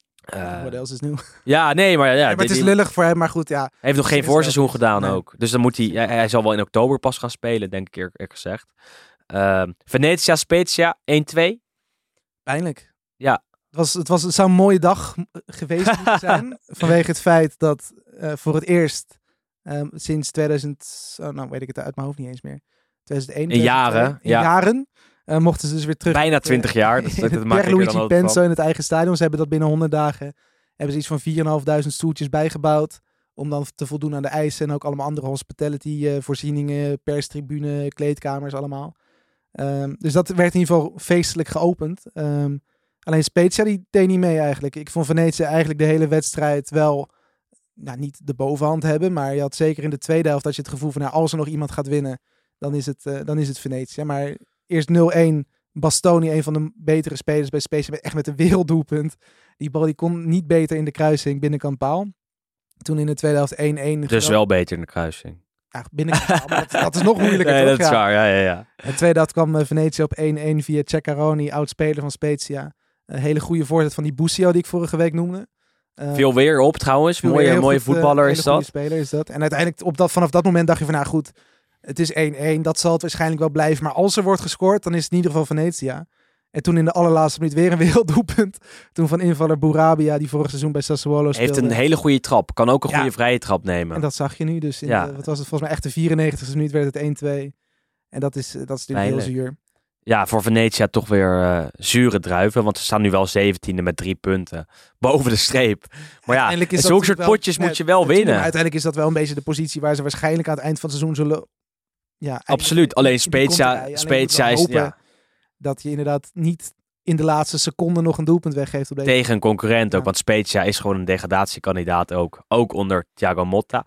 Uh, Wat else is nieuw? Ja, nee, maar... Ja, ja, maar het is die, lullig voor hem, maar goed, ja. Hij heeft nog geen voorseizoen gedaan nee. ook. Dus dan moet hij... Hij, hij zal wel in oktober pas gaan spelen, denk ik eerlijk gezegd. Uh, Venezia, Spezia, één twee. Pijnlijk. Ja. Het, was, het, was, het zou een mooie dag geweest moeten zijn. Vanwege het feit dat uh, voor het eerst um, sinds tweeduizend... Oh, nou weet ik het uit mijn hoofd niet eens meer. tweeduizend één, in jaren. In ja. jaren. Uh, mochten ze dus weer terug... Bijna twintig jaar. Dat, dat, dat maak ik er dan altijd Penso van. In het eigen stadion. Ze hebben dat binnen honderd dagen... Hebben ze iets van vierduizend stoeltjes bijgebouwd. Om dan te voldoen aan de eisen. En ook allemaal andere hospitality uh, voorzieningen. Perstribune, kleedkamers allemaal. Um, dus dat werd in ieder geval feestelijk geopend. Um, alleen Spezia die deed niet mee eigenlijk. Ik vond Venezia eigenlijk de hele wedstrijd wel... Nou, niet de bovenhand hebben. Maar je had zeker in de tweede helft dat je het gevoel van... Nou, als er nog iemand gaat winnen, dan is het, uh, dan is het Venezia. Maar eerst nul-één... Bastoni, een van de betere spelers bij Spezia, echt met een werelddoelpunt. Die bal die kon niet beter in de kruising binnenkant paal. Toen in de tweede helft één-één. Dus geweld... wel beter in de kruising. Ja, binnenkant paal, maar dat, dat is nog moeilijker. Nee, toch? dat is ja. waar, ja, ja, ja. In de tweede helft kwam uh, Venezia op één-één via Ceccaroni, oud-speler van Spezia. Een hele goede voorzet van die Busio die ik vorige week noemde. Uh, Veel weer op trouwens. Mooie, mooie goed, voetballer uh, is dat. Speler is dat. En uiteindelijk op dat, vanaf dat moment dacht je van nou goed, het is één-één. Dat zal het waarschijnlijk wel blijven. Maar als er wordt gescoord, dan is het in ieder geval Venezia. En toen in de allerlaatste minuut weer een werelddoelpunt. Toen van invaller Bourabia, die vorig seizoen bij Sassuolo speelde. Heeft een hele goede trap. Kan ook een goede ja. vrije trap nemen. En dat zag je nu. Dus in ja. de, wat was het volgens mij echt de vierennegentigste minuut werd het één-twee. En dat is, dat is natuurlijk heel zuur. Ja, voor Venezia toch weer uh, zure druiven. Want ze staan nu wel zeventiende met drie punten. Boven de streep. Maar ja, zulke soort wel, potjes nee, moet je wel winnen. Maar uiteindelijk is dat wel een beetje de positie waar ze waarschijnlijk aan het eind van het seizoen zullen... Ja, absoluut. Alleen Spezia, Spezia is... Ja. Dat je inderdaad niet in de laatste seconde nog een doelpunt weggeeft. Op deze tegen een concurrent ja. ook. Want Spezia is gewoon een degradatiekandidaat ook. Ook onder Thiago Motta.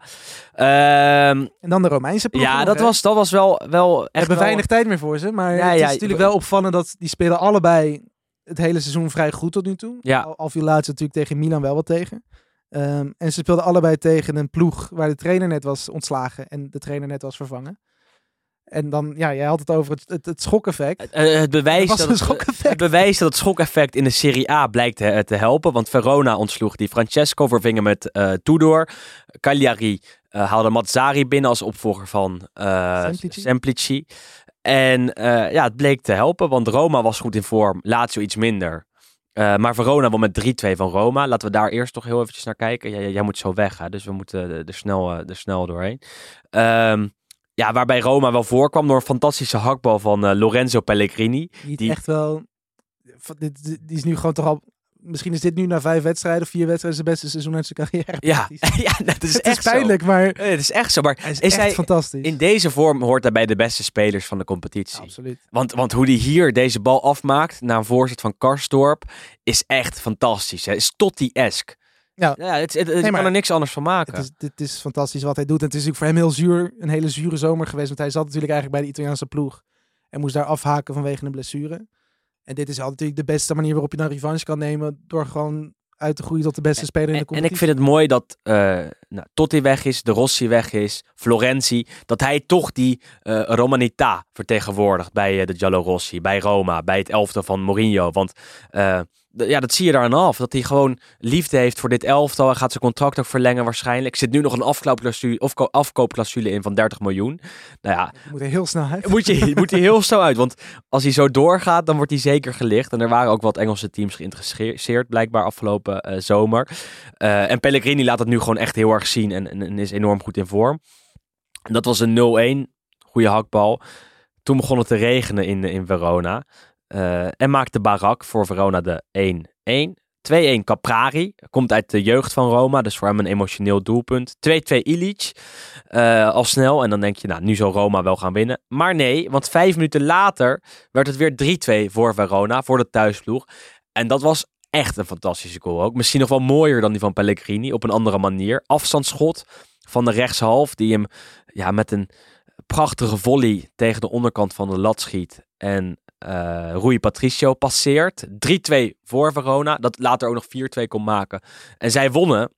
Um, en dan de Romeinse ploeg. Ja, nog, dat, was, dat was wel, wel echt... We hebben wel... weinig tijd meer voor ze. Maar ja, het ja, is natuurlijk wel opvallend dat die spelen allebei het hele seizoen vrij goed tot nu toe. Ja. Al, al viel laatst natuurlijk tegen Milan wel wat tegen. Um, en ze speelden allebei tegen een ploeg waar de trainer net was ontslagen. En de trainer net was vervangen. En dan, ja, jij had het over het, het, het schokeffect. Het, uh, het, bewijs dat, dat het, het bewijs dat het schokeffect in de Serie A blijkt te, te helpen. Want Verona ontsloeg die Francesco, vervingen met uh, Tudor. Cagliari uh, haalde Mazzari binnen als opvolger van uh, Semplici. Semplici. En uh, ja, het bleek te helpen, want Roma was goed in vorm. Lazio iets minder. Uh, maar Verona won met drie-twee van Roma. Laten we daar eerst toch heel eventjes naar kijken. Jij, jij moet zo weg, hè? Dus we moeten er snel, uh, er snel doorheen. Um, Ja, waarbij Roma wel voorkwam door een fantastische hakbal van uh, Lorenzo Pellegrini. Die, die echt wel... Die, die is nu gewoon toch al... Misschien is dit nu na vijf wedstrijden of vier wedstrijden zijn beste seizoen uit zijn carrière. Ja, ja dat is het echt is pijnlijk, zo. maar... Het is echt zo, maar... Hij is, is echt hij, fantastisch. In deze vorm hoort hij bij de beste spelers van de competitie. Ja, absoluut. Want, want hoe hij hier deze bal afmaakt, na een voorzet van Karsdorp, is echt fantastisch. Hè? Is Totti-esk. Ja, ja het, het, het nee, kan er niks anders van maken. Het is, het is fantastisch wat hij doet. En het is natuurlijk voor hem heel zuur, een hele zure zomer geweest. Want hij zat natuurlijk eigenlijk bij de Italiaanse ploeg. En moest daar afhaken vanwege een blessure. En dit is altijd natuurlijk de beste manier waarop je dan revanche kan nemen. Door gewoon uit te groeien tot de beste en, speler in de competitie. En ik vind het mooi dat uh, nou, Totti weg is, De Rossi weg is, Florenzi. Dat hij toch die uh, Romanità vertegenwoordigt bij uh, de Giallorossi, bij Roma, bij het elftal van Mourinho. Want... Uh, Ja, dat zie je daar aan af. Dat hij gewoon liefde heeft voor dit elftal. Hij gaat zijn contract ook verlengen waarschijnlijk. Er zit nu nog een afkoopclausule, afkoopclausule in van dertig miljoen. Nou ja, moet hij heel snel uit. Moet, je, moet hij heel snel uit. Want als hij zo doorgaat, dan wordt hij zeker gelicht. En er waren ook wat Engelse teams geïnteresseerd, blijkbaar afgelopen uh, zomer. Uh, en Pellegrini laat het nu gewoon echt heel erg zien. En, en, en is enorm goed in vorm. En dat was een nul-één. Goede hakbal. Toen begon het te regenen in, in Verona. Uh, en maakte Barak voor Verona de één-één. twee-één Caprari. Komt uit de jeugd van Roma. Dus voor hem een emotioneel doelpunt. twee-twee Ilic. Uh, al snel. En dan denk je, nou, nu zal Roma wel gaan winnen. Maar nee, want vijf minuten later werd het weer drie-twee voor Verona. Voor de thuisploeg. En dat was echt een fantastische goal ook. Misschien nog wel mooier dan die van Pellegrini. Op een andere manier. Afstandsschot van de rechtshalf. Die hem ja, met een prachtige volley tegen de onderkant van de lat schiet. En uh, Rui Patricio passeert. drie twee voor Verona, dat later ook nog vier twee kon maken. En zij wonnen.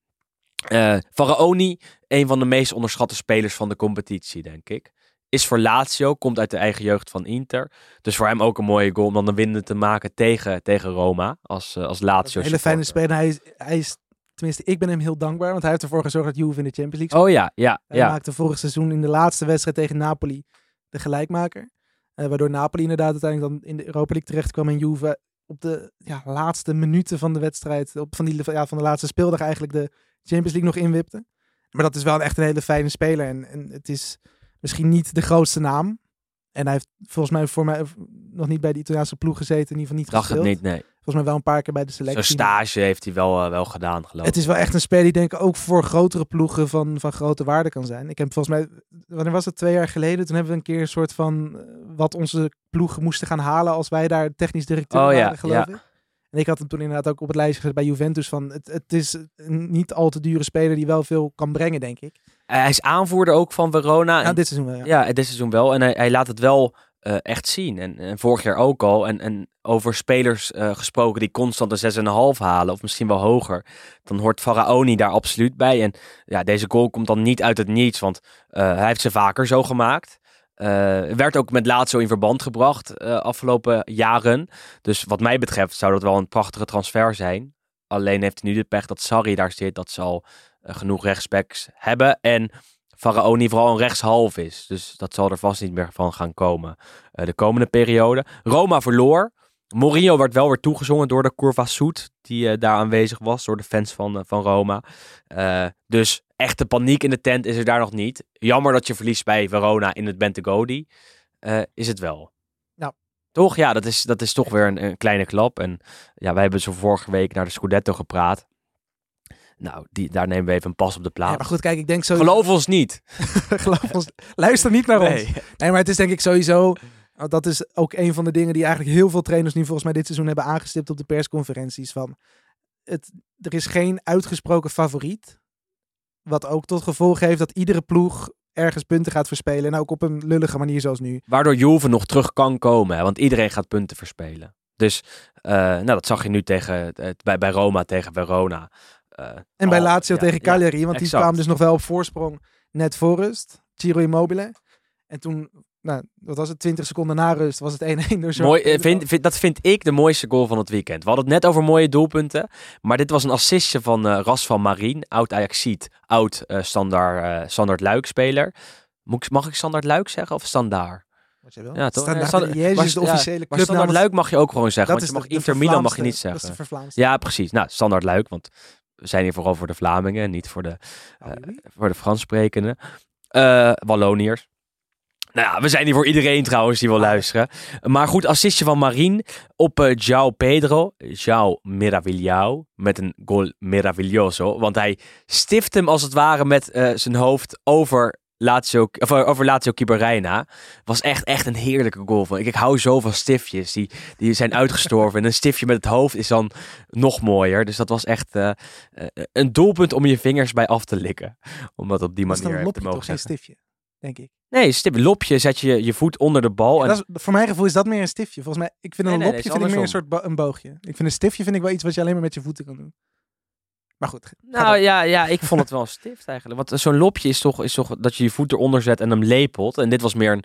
Uh, Faraoni, een van de meest onderschatte spelers van de competitie, denk ik. Is voor Lazio, komt uit de eigen jeugd van Inter. Dus voor hem ook een mooie goal om dan de winnen te maken tegen, tegen Roma. Als, uh, als Lazio. Een hele fijne speler. Hij is, hij is, tenminste, ik ben hem heel dankbaar. Want hij heeft ervoor gezorgd dat Juve in de Champions League speelt. Oh ja, ja. Hij ja. maakte vorig seizoen in de laatste wedstrijd tegen Napoli de gelijkmaker. Uh, waardoor Napoli inderdaad uiteindelijk dan in de Europa League terecht kwam. En Juve op de ja, laatste minuten van de wedstrijd, op, van, die, ja, van de laatste speeldag eigenlijk de Champions League nog inwipte. Maar dat is wel echt een hele fijne speler. En, en het is misschien niet de grootste naam. En hij heeft volgens mij voor mij nog niet bij de Italiaanse ploeg gezeten. In ieder geval niet Dacht gespeeld. het niet, nee. Volgens mij wel een paar keer bij de selectie. Zo'n stage heeft hij wel, uh, wel gedaan, geloof ik. Het is wel echt een speler die denk ik ook voor grotere ploegen van, van grote waarde kan zijn. Ik heb volgens mij, wanneer was het, twee jaar geleden? Toen hebben we een keer een soort van uh, wat onze ploegen moesten gaan halen als wij daar technisch directeur oh, waren, ja, geloof ja. ik. En ik had hem toen inderdaad ook op het lijstje gezet bij Juventus van het, het is een niet al te dure speler die wel veel kan brengen, denk ik. Uh, hij is aanvoerder ook van Verona. Ja, dit seizoen wel. Ja, ja dit seizoen wel. En hij, hij laat het wel uh, echt zien. En, en vorig jaar ook al. En, en over spelers uh, gesproken die constant een zes komma vijf halen. Of misschien wel hoger. Dan hoort Faraoni daar absoluut bij. En ja, deze goal komt dan niet uit het niets. Want uh, hij heeft ze vaker zo gemaakt. Uh, werd ook met Lazio in verband gebracht uh, afgelopen jaren. Dus wat mij betreft zou dat wel een prachtige transfer zijn. Alleen heeft hij nu de pech dat Sarri daar zit. Dat ze al uh, genoeg rechtsbacks hebben. En Faraoni vooral een rechtshalf is. Dus dat zal er vast niet meer van gaan komen uh, de komende periode. Roma verloor. Mourinho werd wel weer toegezongen door de Curva Sud. Die uh, daar aanwezig was door de fans van, uh, van Roma. Uh, dus echte paniek in de tent is er daar nog niet. Jammer dat je verliest bij Verona in het Bentegodi. Uh, is het wel. Nou. Toch? Ja, dat is, dat is toch weer een, een kleine klap. En ja, wij hebben zo vorige week naar de Scudetto gepraat. Nou, die, daar nemen we even een pas op de plaats. Ja, maar goed, kijk, ik denk zo. Geloof ons niet. Geloof ons. Luister niet naar Nee. ons. Nee, maar het is denk ik sowieso. Dat is ook een van de dingen die eigenlijk heel veel trainers nu volgens mij dit seizoen hebben aangestipt op de persconferenties. Van het, er is geen uitgesproken favoriet. Wat ook tot gevolg heeft dat iedere ploeg ergens punten gaat verspelen. En ook op een lullige manier zoals nu. Waardoor Juve nog terug kan komen. Hè? Want iedereen gaat punten verspelen. Dus uh, nou, dat zag je nu tegen, uh, bij, bij Roma tegen Verona. Uh, en bij al, Lazio ja, tegen Cagliari. Ja, want die exact. kwamen dus nog wel op voorsprong net voor rust. Ciro Immobile. En toen, nou, wat was het? twintig seconden na rust was het één-één. Door Mooi, uh, vind, vind, dat vind ik de mooiste goal van het weekend. We hadden het net over mooie doelpunten. Maar dit was een assistje van uh, Razvan Marin. Oud Ajaxiet. Oud uh, standaard, uh, standaard Luik-speler. Mag ik standaard Luik zeggen of standaard? Wat je wil. Ja, toch? Standaard Standaard- Liège maar- is de ja, officiële Maar club. standaard Luik mag je ook gewoon zeggen. Dat Want je is mag de- de Inter Milan mag je vervlaamste- niet Dat is zeggen. de vervlaamste. Ja, precies. Nou, standaard Luik. Want we zijn hier vooral voor de Vlamingen. En niet voor de, uh, voor de Frans sprekenden. Uh, Walloniërs. Nou ja, we zijn hier voor iedereen trouwens die wil luisteren. Maar goed, assistje van Marin op uh, João Pedro. João Miravilhão. Met een goal meraviglioso. Want hij stift hem als het ware met uh, zijn hoofd over Lazio, of, uh, over Lazio keeper Reina. Was echt, echt een heerlijke goal. Van. Ik, ik hou zo van stiftjes. Die, die zijn uitgestorven. En een stiftje met het hoofd is dan nog mooier. Dus dat was echt uh, uh, een doelpunt om je vingers bij af te likken. Om dat op die Dat is manier dan een te lopje mogen toch, geen zeggen. stiftje, denk ik. Nee, stip, lopje zet je je voet onder de bal. En Dat is, voor mijn gevoel is dat meer een stiftje. Volgens mij, ik vind een Nee, nee, lopje nee, vind ik meer een andersom. soort bo- een boogje. Ik vind een stiftje vind ik wel iets wat je alleen maar met je voeten kan doen. Maar goed. ga Nou door. ja, ja, ik vond het wel een stift eigenlijk. Want zo'n lopje is toch, is toch dat je je voet eronder zet en hem lepelt. En dit was meer een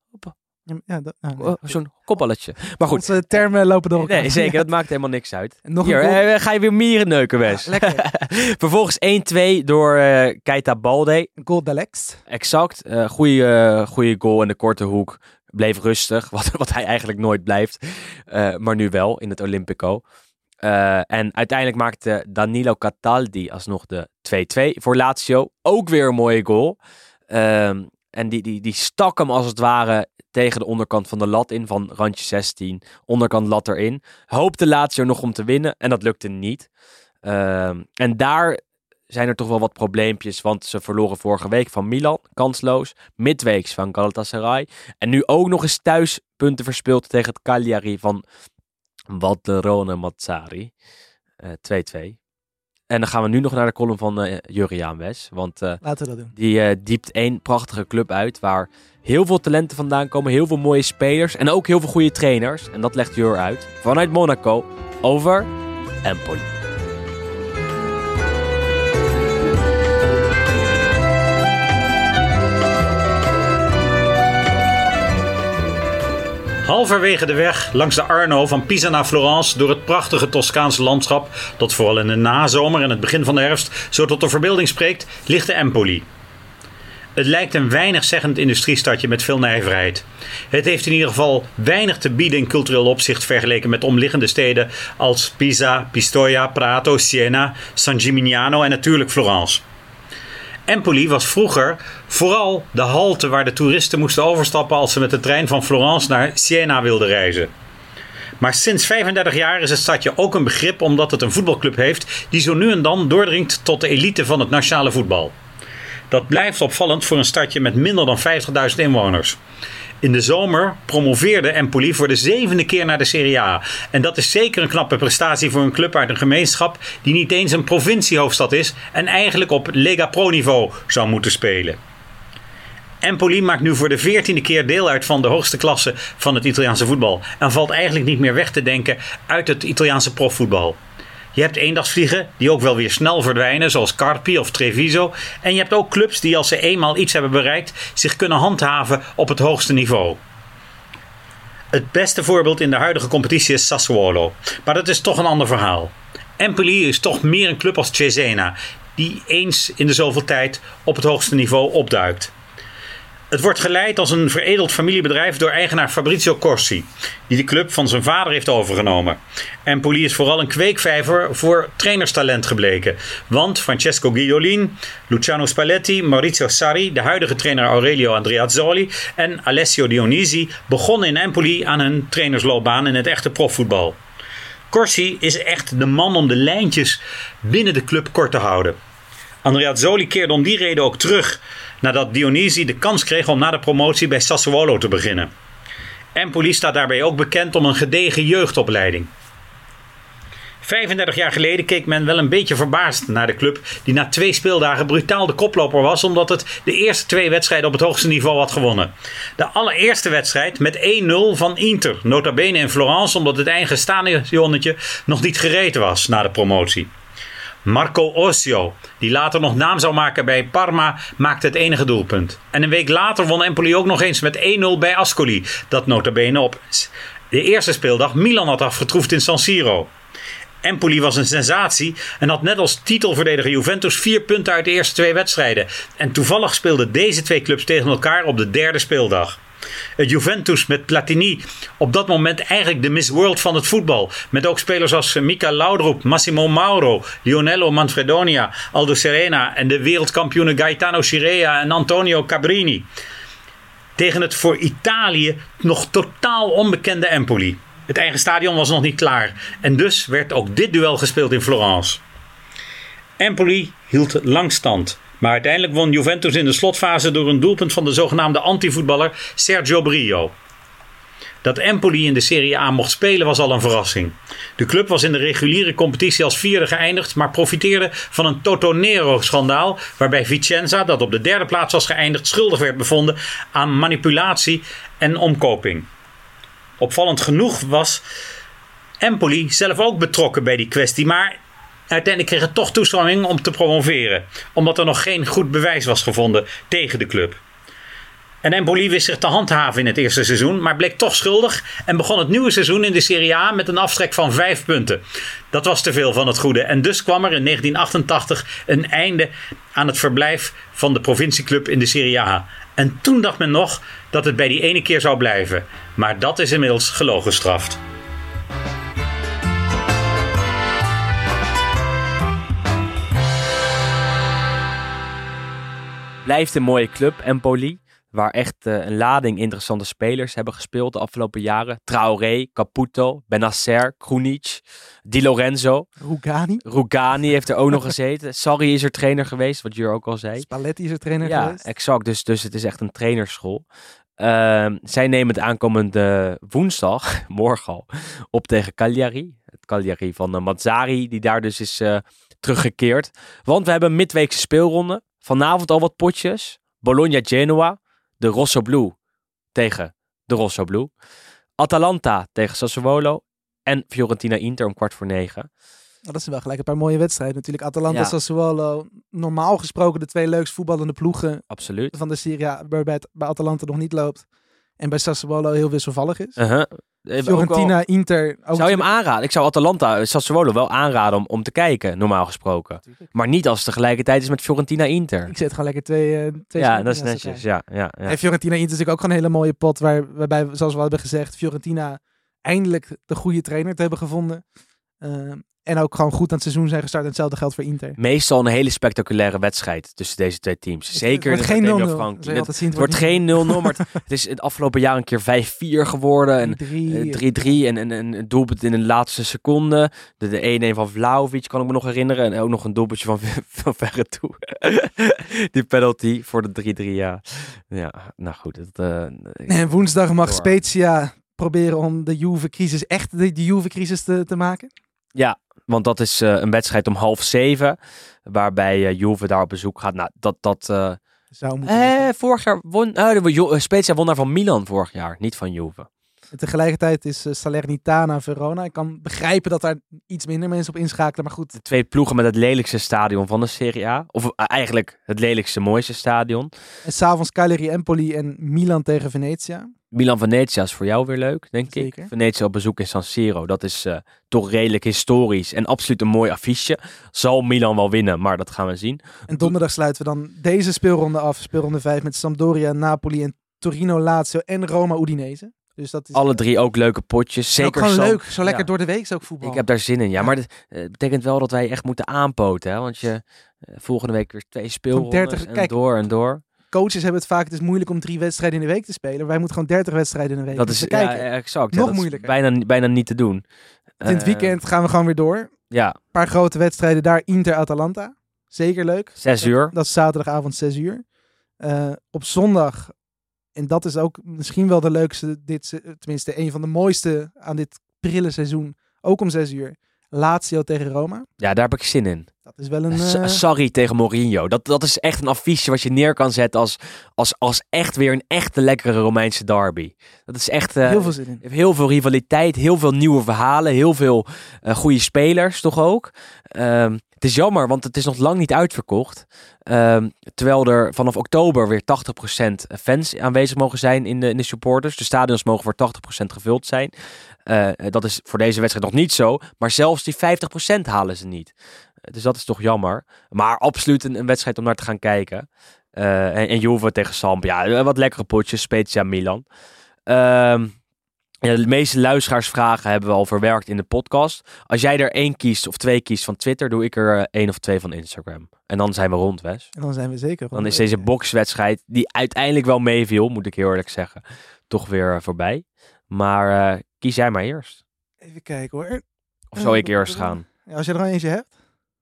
Ja, ja, dat, nou, nee. oh, zo'n kopballetje. Maar goed. Onze termen lopen door elkaar. Nee, zeker. Dat maakt helemaal niks uit. En nog Hier, een goal. eh, ga je weer mieren neuken, Wes. Ja, lekker. Vervolgens één twee door uh, Keita Balde. Een goal d'Alex. Exact. Uh, goeie, uh, goeie goal in de korte hoek. Bleef rustig, wat, wat hij eigenlijk nooit blijft. Uh, maar nu wel, in het Olympico. Uh, en uiteindelijk maakte Danilo Cataldi alsnog de twee twee voor Lazio. Ook weer een mooie goal. Um, en die, die, die stak hem als het ware tegen de onderkant van de lat in. Van randje zestien. Onderkant lat erin. Hoopte Lazio nog om te winnen. En dat lukte niet. Um, en daar zijn er toch wel wat probleempjes. Want ze verloren vorige week van Milan. Kansloos. Midweeks van Galatasaray. En nu ook nog eens thuis punten verspeeld tegen het Cagliari van Valterone Mazzari. Uh, twee twee. En dan gaan we nu nog naar de column van uh, Juriaan Wes. Want uh, laten we dat doen. Die uh, diept één prachtige club uit waar heel veel talenten vandaan komen. Heel veel mooie spelers en ook heel veel goede trainers. En dat legt Jur uit vanuit Monaco over Empoli. Halverwege de weg langs de Arno van Pisa naar Florence door het prachtige Toscaanse landschap, dat vooral in de nazomer en het begin van de herfst zo tot de verbeelding spreekt, ligt de Empoli. Het lijkt een weinigzeggend industriestadje met veel nijverheid. Het heeft in ieder geval weinig te bieden in cultureel opzicht vergeleken met omliggende steden als Pisa, Pistoia, Prato, Siena, San Gimignano en natuurlijk Florence. Empoli was vroeger vooral de halte waar de toeristen moesten overstappen als ze met de trein van Florence naar Siena wilden reizen. Maar sinds vijfendertig jaar is het stadje ook een begrip omdat het een voetbalclub heeft die zo nu en dan doordringt tot de elite van het nationale voetbal. Dat blijft opvallend voor een stadje met minder dan vijftigduizend inwoners. In de zomer promoveerde Empoli voor de zevende keer naar de Serie A. En dat is zeker een knappe prestatie voor een club uit een gemeenschap die niet eens een provinciehoofdstad is en eigenlijk op Lega Pro niveau zou moeten spelen. Empoli maakt nu voor de veertiende keer deel uit van de hoogste klasse van het Italiaanse voetbal en valt eigenlijk niet meer weg te denken uit het Italiaanse profvoetbal. Je hebt eendagsvliegen die ook wel weer snel verdwijnen, zoals Carpi of Treviso. En je hebt ook clubs die als ze eenmaal iets hebben bereikt, zich kunnen handhaven op het hoogste niveau. Het beste voorbeeld in de huidige competitie is Sassuolo. Maar dat is toch een ander verhaal. Empoli is toch meer een club als Cesena, die eens in de zoveel tijd op het hoogste niveau opduikt. Het wordt geleid als een veredeld familiebedrijf door eigenaar Fabrizio Corsi, die de club van zijn vader heeft overgenomen. Empoli is vooral een kweekvijver voor trainerstalent gebleken. Want Francesco Guidolin, Luciano Spalletti, Maurizio Sarri, de huidige trainer Aurelio Andreazzoli en Alessio Dionisi begonnen in Empoli aan hun trainersloopbaan in het echte profvoetbal. Corsi is echt de man om de lijntjes binnen de club kort te houden. Andreazzoli keerde om die reden ook terug nadat Dionisi de kans kreeg om na de promotie bij Sassuolo te beginnen. Empoli staat daarbij ook bekend om een gedegen jeugdopleiding. vijfendertig jaar geleden keek men wel een beetje verbaasd naar de club die na twee speeldagen brutaal de koploper was omdat het de eerste twee wedstrijden op het hoogste niveau had gewonnen. De allereerste wedstrijd met één nul van Inter, nota bene in Florence omdat het eigen stadionnetje nog niet gereed was na de promotie. Marco Osio, die later nog naam zou maken bij Parma, maakte het enige doelpunt. En een week later won Empoli ook nog eens met één nul bij Ascoli, dat nota bene op de eerste speeldag Milan had afgetroefd in San Siro. Empoli was een sensatie en had net als titelverdediger Juventus vier punten uit de eerste twee wedstrijden. En toevallig speelden deze twee clubs tegen elkaar op de derde speeldag. Het Juventus met Platini, op dat moment eigenlijk de Miss World van het voetbal. Met ook spelers als Mika Laudrup, Massimo Mauro, Lionello Manfredonia, Aldo Serena en de wereldkampioenen Gaetano Scirea en Antonio Cabrini. Tegen het voor Italië nog totaal onbekende Empoli. Het eigen stadion was nog niet klaar en dus werd ook dit duel gespeeld in Florence. Empoli hield lang stand. Maar uiteindelijk won Juventus in de slotfase door een doelpunt van de zogenaamde antivoetballer Sergio Brio. Dat Empoli in de Serie A mocht spelen was al een verrassing. De club was in de reguliere competitie als vierde geëindigd, maar profiteerde van een Totonero-schandaal waarbij Vicenza, dat op de derde plaats was geëindigd, schuldig werd bevonden aan manipulatie en omkoping. Opvallend genoeg was Empoli zelf ook betrokken bij die kwestie, maar uiteindelijk kreeg het toch toestemming om te promoveren, omdat er nog geen goed bewijs was gevonden tegen de club. En Empoli wist zich te handhaven in het eerste seizoen, maar bleek toch schuldig en begon het nieuwe seizoen in de Serie A met een aftrek van vijf punten. Dat was te veel van het goede en dus kwam er in negentien achtentachtig een einde aan het verblijf van de provincieclub in de Serie A. En toen dacht men nog dat het bij die ene keer zou blijven, maar dat is inmiddels gelogenstraft. Blijft een mooie club, Empoli, waar echt uh, een lading interessante spelers hebben gespeeld de afgelopen jaren. Traoré, Caputo, Bennacer, Krunic, Di Lorenzo. Rugani. Rugani heeft er ook nog gezeten. Sarri is er trainer geweest, wat Jur ook al zei. Spalletti is er trainer ja, geweest. Ja, exact. Dus, dus het is echt een trainerschool. Uh, zij nemen het aankomende woensdag, morgen al, op tegen Cagliari. het Cagliari van uh, Mazzari, die daar dus is uh, teruggekeerd. Want we hebben een midweekse speelronde. Vanavond al wat potjes. Bologna-Genoa, de Rosso Blu tegen de Rosso Blu. Atalanta tegen Sassuolo en Fiorentina-Inter om kwart voor negen. Dat zijn wel gelijk een paar mooie wedstrijden natuurlijk. Atalanta, Ja. Sassuolo, normaal gesproken de twee leukst voetballende ploegen Absoluut. van de Serie A, waarbij het bij Atalanta nog niet loopt. En bij Sassuolo heel wisselvallig is. Uh-huh. Even Fiorentina, ook wel- Inter. Ook Zou je hem aanraden? Ik zou Atalanta, Sassuolo wel aanraden om, om te kijken, normaal gesproken. Maar niet als het tegelijkertijd is met Fiorentina-Inter. Ik zet gewoon lekker twee... Uh, twee Ja, spelers dat is naast netjes. elkaar. Ja, ja, ja. En Fiorentina Inter is natuurlijk ook gewoon een hele mooie pot. Waar, waarbij, zoals we hebben gezegd, Fiorentina eindelijk de goede trainer te hebben gevonden. Uh, en ook gewoon goed aan het seizoen zijn gestart. En hetzelfde geldt voor Inter. Meestal een hele spectaculaire wedstrijd tussen deze twee teams. Zeker het in wordt de geen Academia nul nul. Franchi. Zou je Het, altijd zien, het wordt geen nul nul, maar het, het is het afgelopen jaar een keer vijf vier geworden. En drie drie drie en, en, en een doelpunt in de laatste seconde. De, de één een van Vlahovic kan ik me nog herinneren. En ook nog een doelpuntje van, van verre toe. Die penalty voor de drie drie, ja. Ja, nou goed. Het, uh, En woensdag mag door. Spezia proberen om de Juve-crisis echt de, de Juve-crisis te, te maken. Ja, want dat is uh, een wedstrijd om half zeven. Waarbij uh, Juve daar op bezoek gaat. Nou, dat... dat uh, Zou moeten eh, lukken. vorig jaar won... Uh, de, Ju- Spezia won daar van Milan vorig jaar. Niet van Juve. En tegelijkertijd is uh, Salernitana Verona. Ik kan begrijpen dat daar iets minder mensen op inschakelen. Maar goed, De twee ploegen met het lelijkste stadion van de Serie A. Of uh, eigenlijk het lelijkste, mooiste stadion. en s'avonds Cagliari Empoli en Milan tegen Venetia. Milan-Venetia is voor jou weer leuk, denk Zeker. ik. Venetia op bezoek in San Siro. Dat is uh, toch redelijk historisch. En absoluut een mooi affiche. Zal Milan wel winnen, maar dat gaan we zien. En donderdag sluiten we dan deze speelronde af. Speelronde vijf met Sampdoria, Napoli en Torino Lazio en Roma Udinese. Dus dat is Alle uh, drie ook leuke potjes. ook Zeker gewoon Sam- leuk. Zo lekker Ja. door de week ook voetbal. Ik heb daar zin in, ja. Ja. Maar het uh, betekent wel dat wij echt moeten aanpoten. Hè? Want je uh, volgende week weer twee speelrondes dertig en kijk, door en door. Coaches hebben het vaak, het is moeilijk om drie wedstrijden in de week te spelen. Wij moeten gewoon dertig wedstrijden in de week. Dat Dus is te kijken. ja, exact. Nog ja, dat moeilijker. Is bijna, bijna niet te doen. in het Uh, weekend gaan we gewoon weer door. Een Ja, paar grote wedstrijden daar. Inter-Atalanta. Zeker leuk. zes uur. Dat is zaterdagavond zes uur. Uh, op zondag, en dat is ook misschien wel de leukste, dit, se- tenminste een van de mooiste aan dit prille seizoen. Ook om zes uur. Lazio tegen Roma. Ja, daar heb ik zin in. Dat is wel een... S- uh, Sarri tegen Mourinho. Dat, dat is echt een affiche wat je neer kan zetten als, als, als echt weer een echte lekkere Romeinse derby. Dat is echt... uh, heel veel zin in. heeft heel veel rivaliteit, heel veel nieuwe verhalen, heel veel uh, goede spelers toch ook. Um, het is jammer, want het is nog lang niet uitverkocht. Um, terwijl er vanaf oktober weer tachtig procent fans aanwezig mogen zijn in de, in de supporters. De stadions mogen voor tachtig procent gevuld zijn. Uh, dat is voor deze wedstrijd nog niet zo. Maar zelfs die vijftig procent halen ze niet. Dus dat is toch jammer. Maar absoluut een, een wedstrijd om naar te gaan kijken. Uh, en, en Juve tegen Samp. Ja, wat lekkere potjes. Spezia Milan. Um, ja, de meeste luisteraarsvragen hebben we al verwerkt in de podcast. Als jij er één kiest of twee kiest van Twitter, doe ik er uh, één of twee van Instagram. En dan zijn we rond, Wes. En dan zijn we zeker. Dan is deze bokswedstrijd, die uiteindelijk wel meeviel, moet ik heel eerlijk zeggen, toch weer uh, voorbij. Maar uh, kies jij maar eerst. Even kijken hoor. Of zal ik eerst gaan? Ja, als je er al eentje hebt.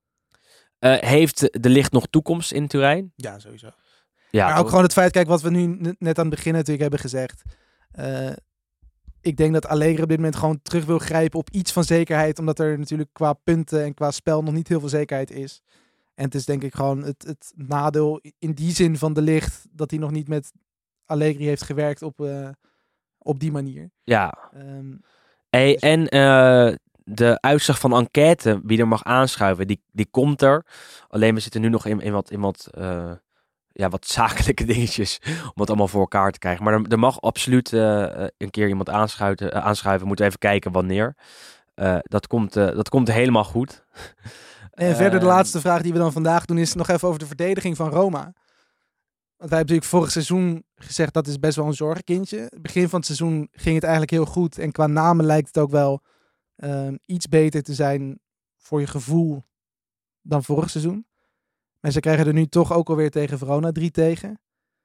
Uh, heeft de licht nog toekomst in Turijn? Ja, sowieso. Ja, maar ook toch? gewoon het feit, kijk, wat we nu n- net aan het begin natuurlijk hebben gezegd. Uh, ik denk dat Allegri op dit moment gewoon terug wil grijpen op iets van zekerheid. Omdat er natuurlijk qua punten en qua spel nog niet heel veel zekerheid is. En het is denk ik gewoon het, het nadeel in die zin van de licht. Dat hij nog niet met Allegri heeft gewerkt op, uh, op die manier. Ja. Um, Hey, dus- en uh, de uitslag van enquête, wie er mag aanschuiven, die, die komt er. Alleen we zitten nu nog in, in wat, in wat, uh, ja, wat zakelijke dingetjes om het allemaal voor elkaar te krijgen. Maar er, er mag absoluut uh, een keer iemand aanschuiven. Uh, aanschuiven. We moeten even kijken wanneer. Uh, dat, komt, uh, dat komt helemaal goed. En Uh, verder de laatste vraag die we dan vandaag doen is nog even over de verdediging van Roma. Want wij hebben natuurlijk vorig seizoen gezegd dat is best wel een zorgenkindje. Het begin van het seizoen ging het eigenlijk heel goed. En qua namen lijkt het ook wel um, iets beter te zijn voor je gevoel dan vorig seizoen. Maar ze krijgen er nu toch ook alweer tegen Verona drie tegen.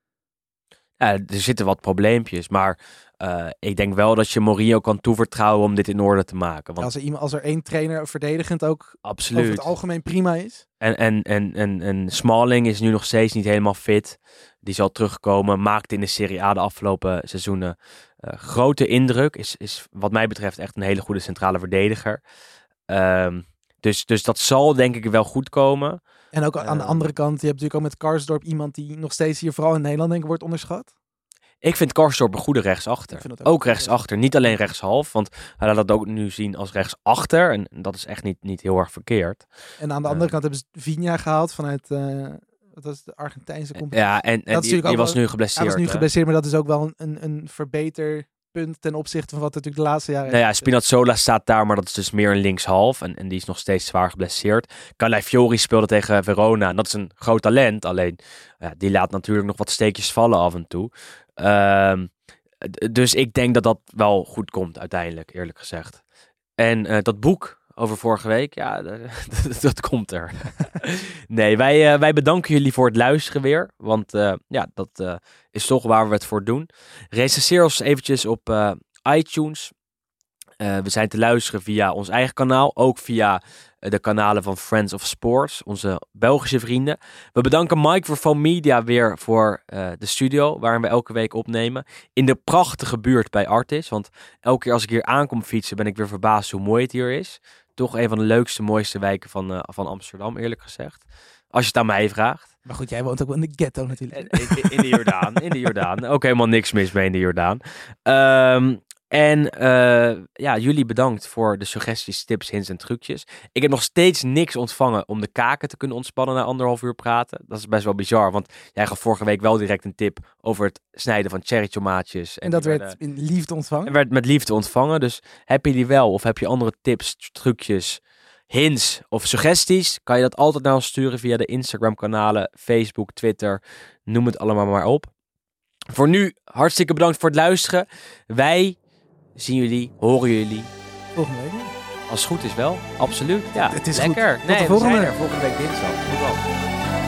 Ja, er zitten wat probleempjes, maar uh, ik denk wel dat je Mourinho kan toevertrouwen om dit in orde te maken. Want Als er, iemand, als er één trainer verdedigend ook absoluut. over het algemeen prima is. En, en, en, en, en Smalling is nu nog steeds niet helemaal fit. Die zal terugkomen. Maakte in de Serie A de afgelopen seizoenen uh, grote indruk. Is, is wat mij betreft echt een hele goede centrale verdediger. Um, dus, dus dat zal denk ik wel goed komen. En ook aan de Uh, andere kant, je hebt natuurlijk ook met Karsdorp iemand die nog steeds hier vooral in Nederland denk ik wordt onderschat. Ik vind Karsdorp een goede rechtsachter. Ik vind dat Ook, ook rechtsachter, niet alleen rechtshalf. Want hij laat dat ook nu zien als rechtsachter. En dat is echt niet, niet heel erg verkeerd. En aan de andere uh, kant hebben ze Viña gehaald vanuit uh, wat was de Argentijnse competitie. Ja, en, en die, die was nu geblesseerd. Hij was nu hè? geblesseerd, maar dat is ook wel een, een verbeterpunt ten opzichte van wat natuurlijk de laatste jaren... Nou ja, Spinazzola staat daar, maar dat is dus meer een linkshalf. En, en die is nog steeds zwaar geblesseerd. Calafiori speelde tegen Verona. En dat is een groot talent. Alleen, ja, die laat natuurlijk nog wat steekjes vallen af en toe. Um, dus ik denk dat dat wel goed komt uiteindelijk, eerlijk gezegd. En uh, dat boek over vorige week, ja, dat, dat, dat komt er. Nee, wij, uh, wij bedanken jullie voor het luisteren weer. Want uh, ja, dat uh, is toch waar we het voor doen. Recenseer ons eventjes op uh, iTunes. Uh, we zijn te luisteren via ons eigen kanaal. Ook via uh, de kanalen van Friends of Sports. Onze Belgische vrienden. We bedanken Microphone Media weer voor uh, de studio. Waarin we elke week opnemen. In de prachtige buurt bij Artis. Want elke keer als ik hier aankom fietsen ben ik weer verbaasd hoe mooi het hier is. Toch een van de leukste, mooiste wijken van, uh, van Amsterdam, eerlijk gezegd. Als je het aan mij vraagt. Maar goed, jij woont ook wel in de ghetto natuurlijk. In, in, in de Jordaan. In de Jordaan. Ook helemaal niks mis mee in de Jordaan. Um, En uh, ja, jullie bedankt voor de suggesties, tips, hints en trucjes. Ik heb nog steeds niks ontvangen om de kaken te kunnen ontspannen na anderhalf uur praten. Dat is best wel bizar, want jij gaf vorige week wel direct een tip over het snijden van cherrytomaatjes. En, en dat werd werden, in liefde ontvangen? En werd met liefde ontvangen. Dus heb je die wel of heb je andere tips, trucjes, hints of suggesties? Kan je dat altijd naar ons sturen via de Instagram kanalen, Facebook, Twitter. Noem het allemaal maar op. Voor nu, hartstikke bedankt voor het luisteren. Wij... zien jullie, horen jullie. Volgende week. Als het goed is wel, absoluut. Ja, het is lekker. Goed. Nee, de volgende. We zijn er volgende week dinsdag. Goed wel.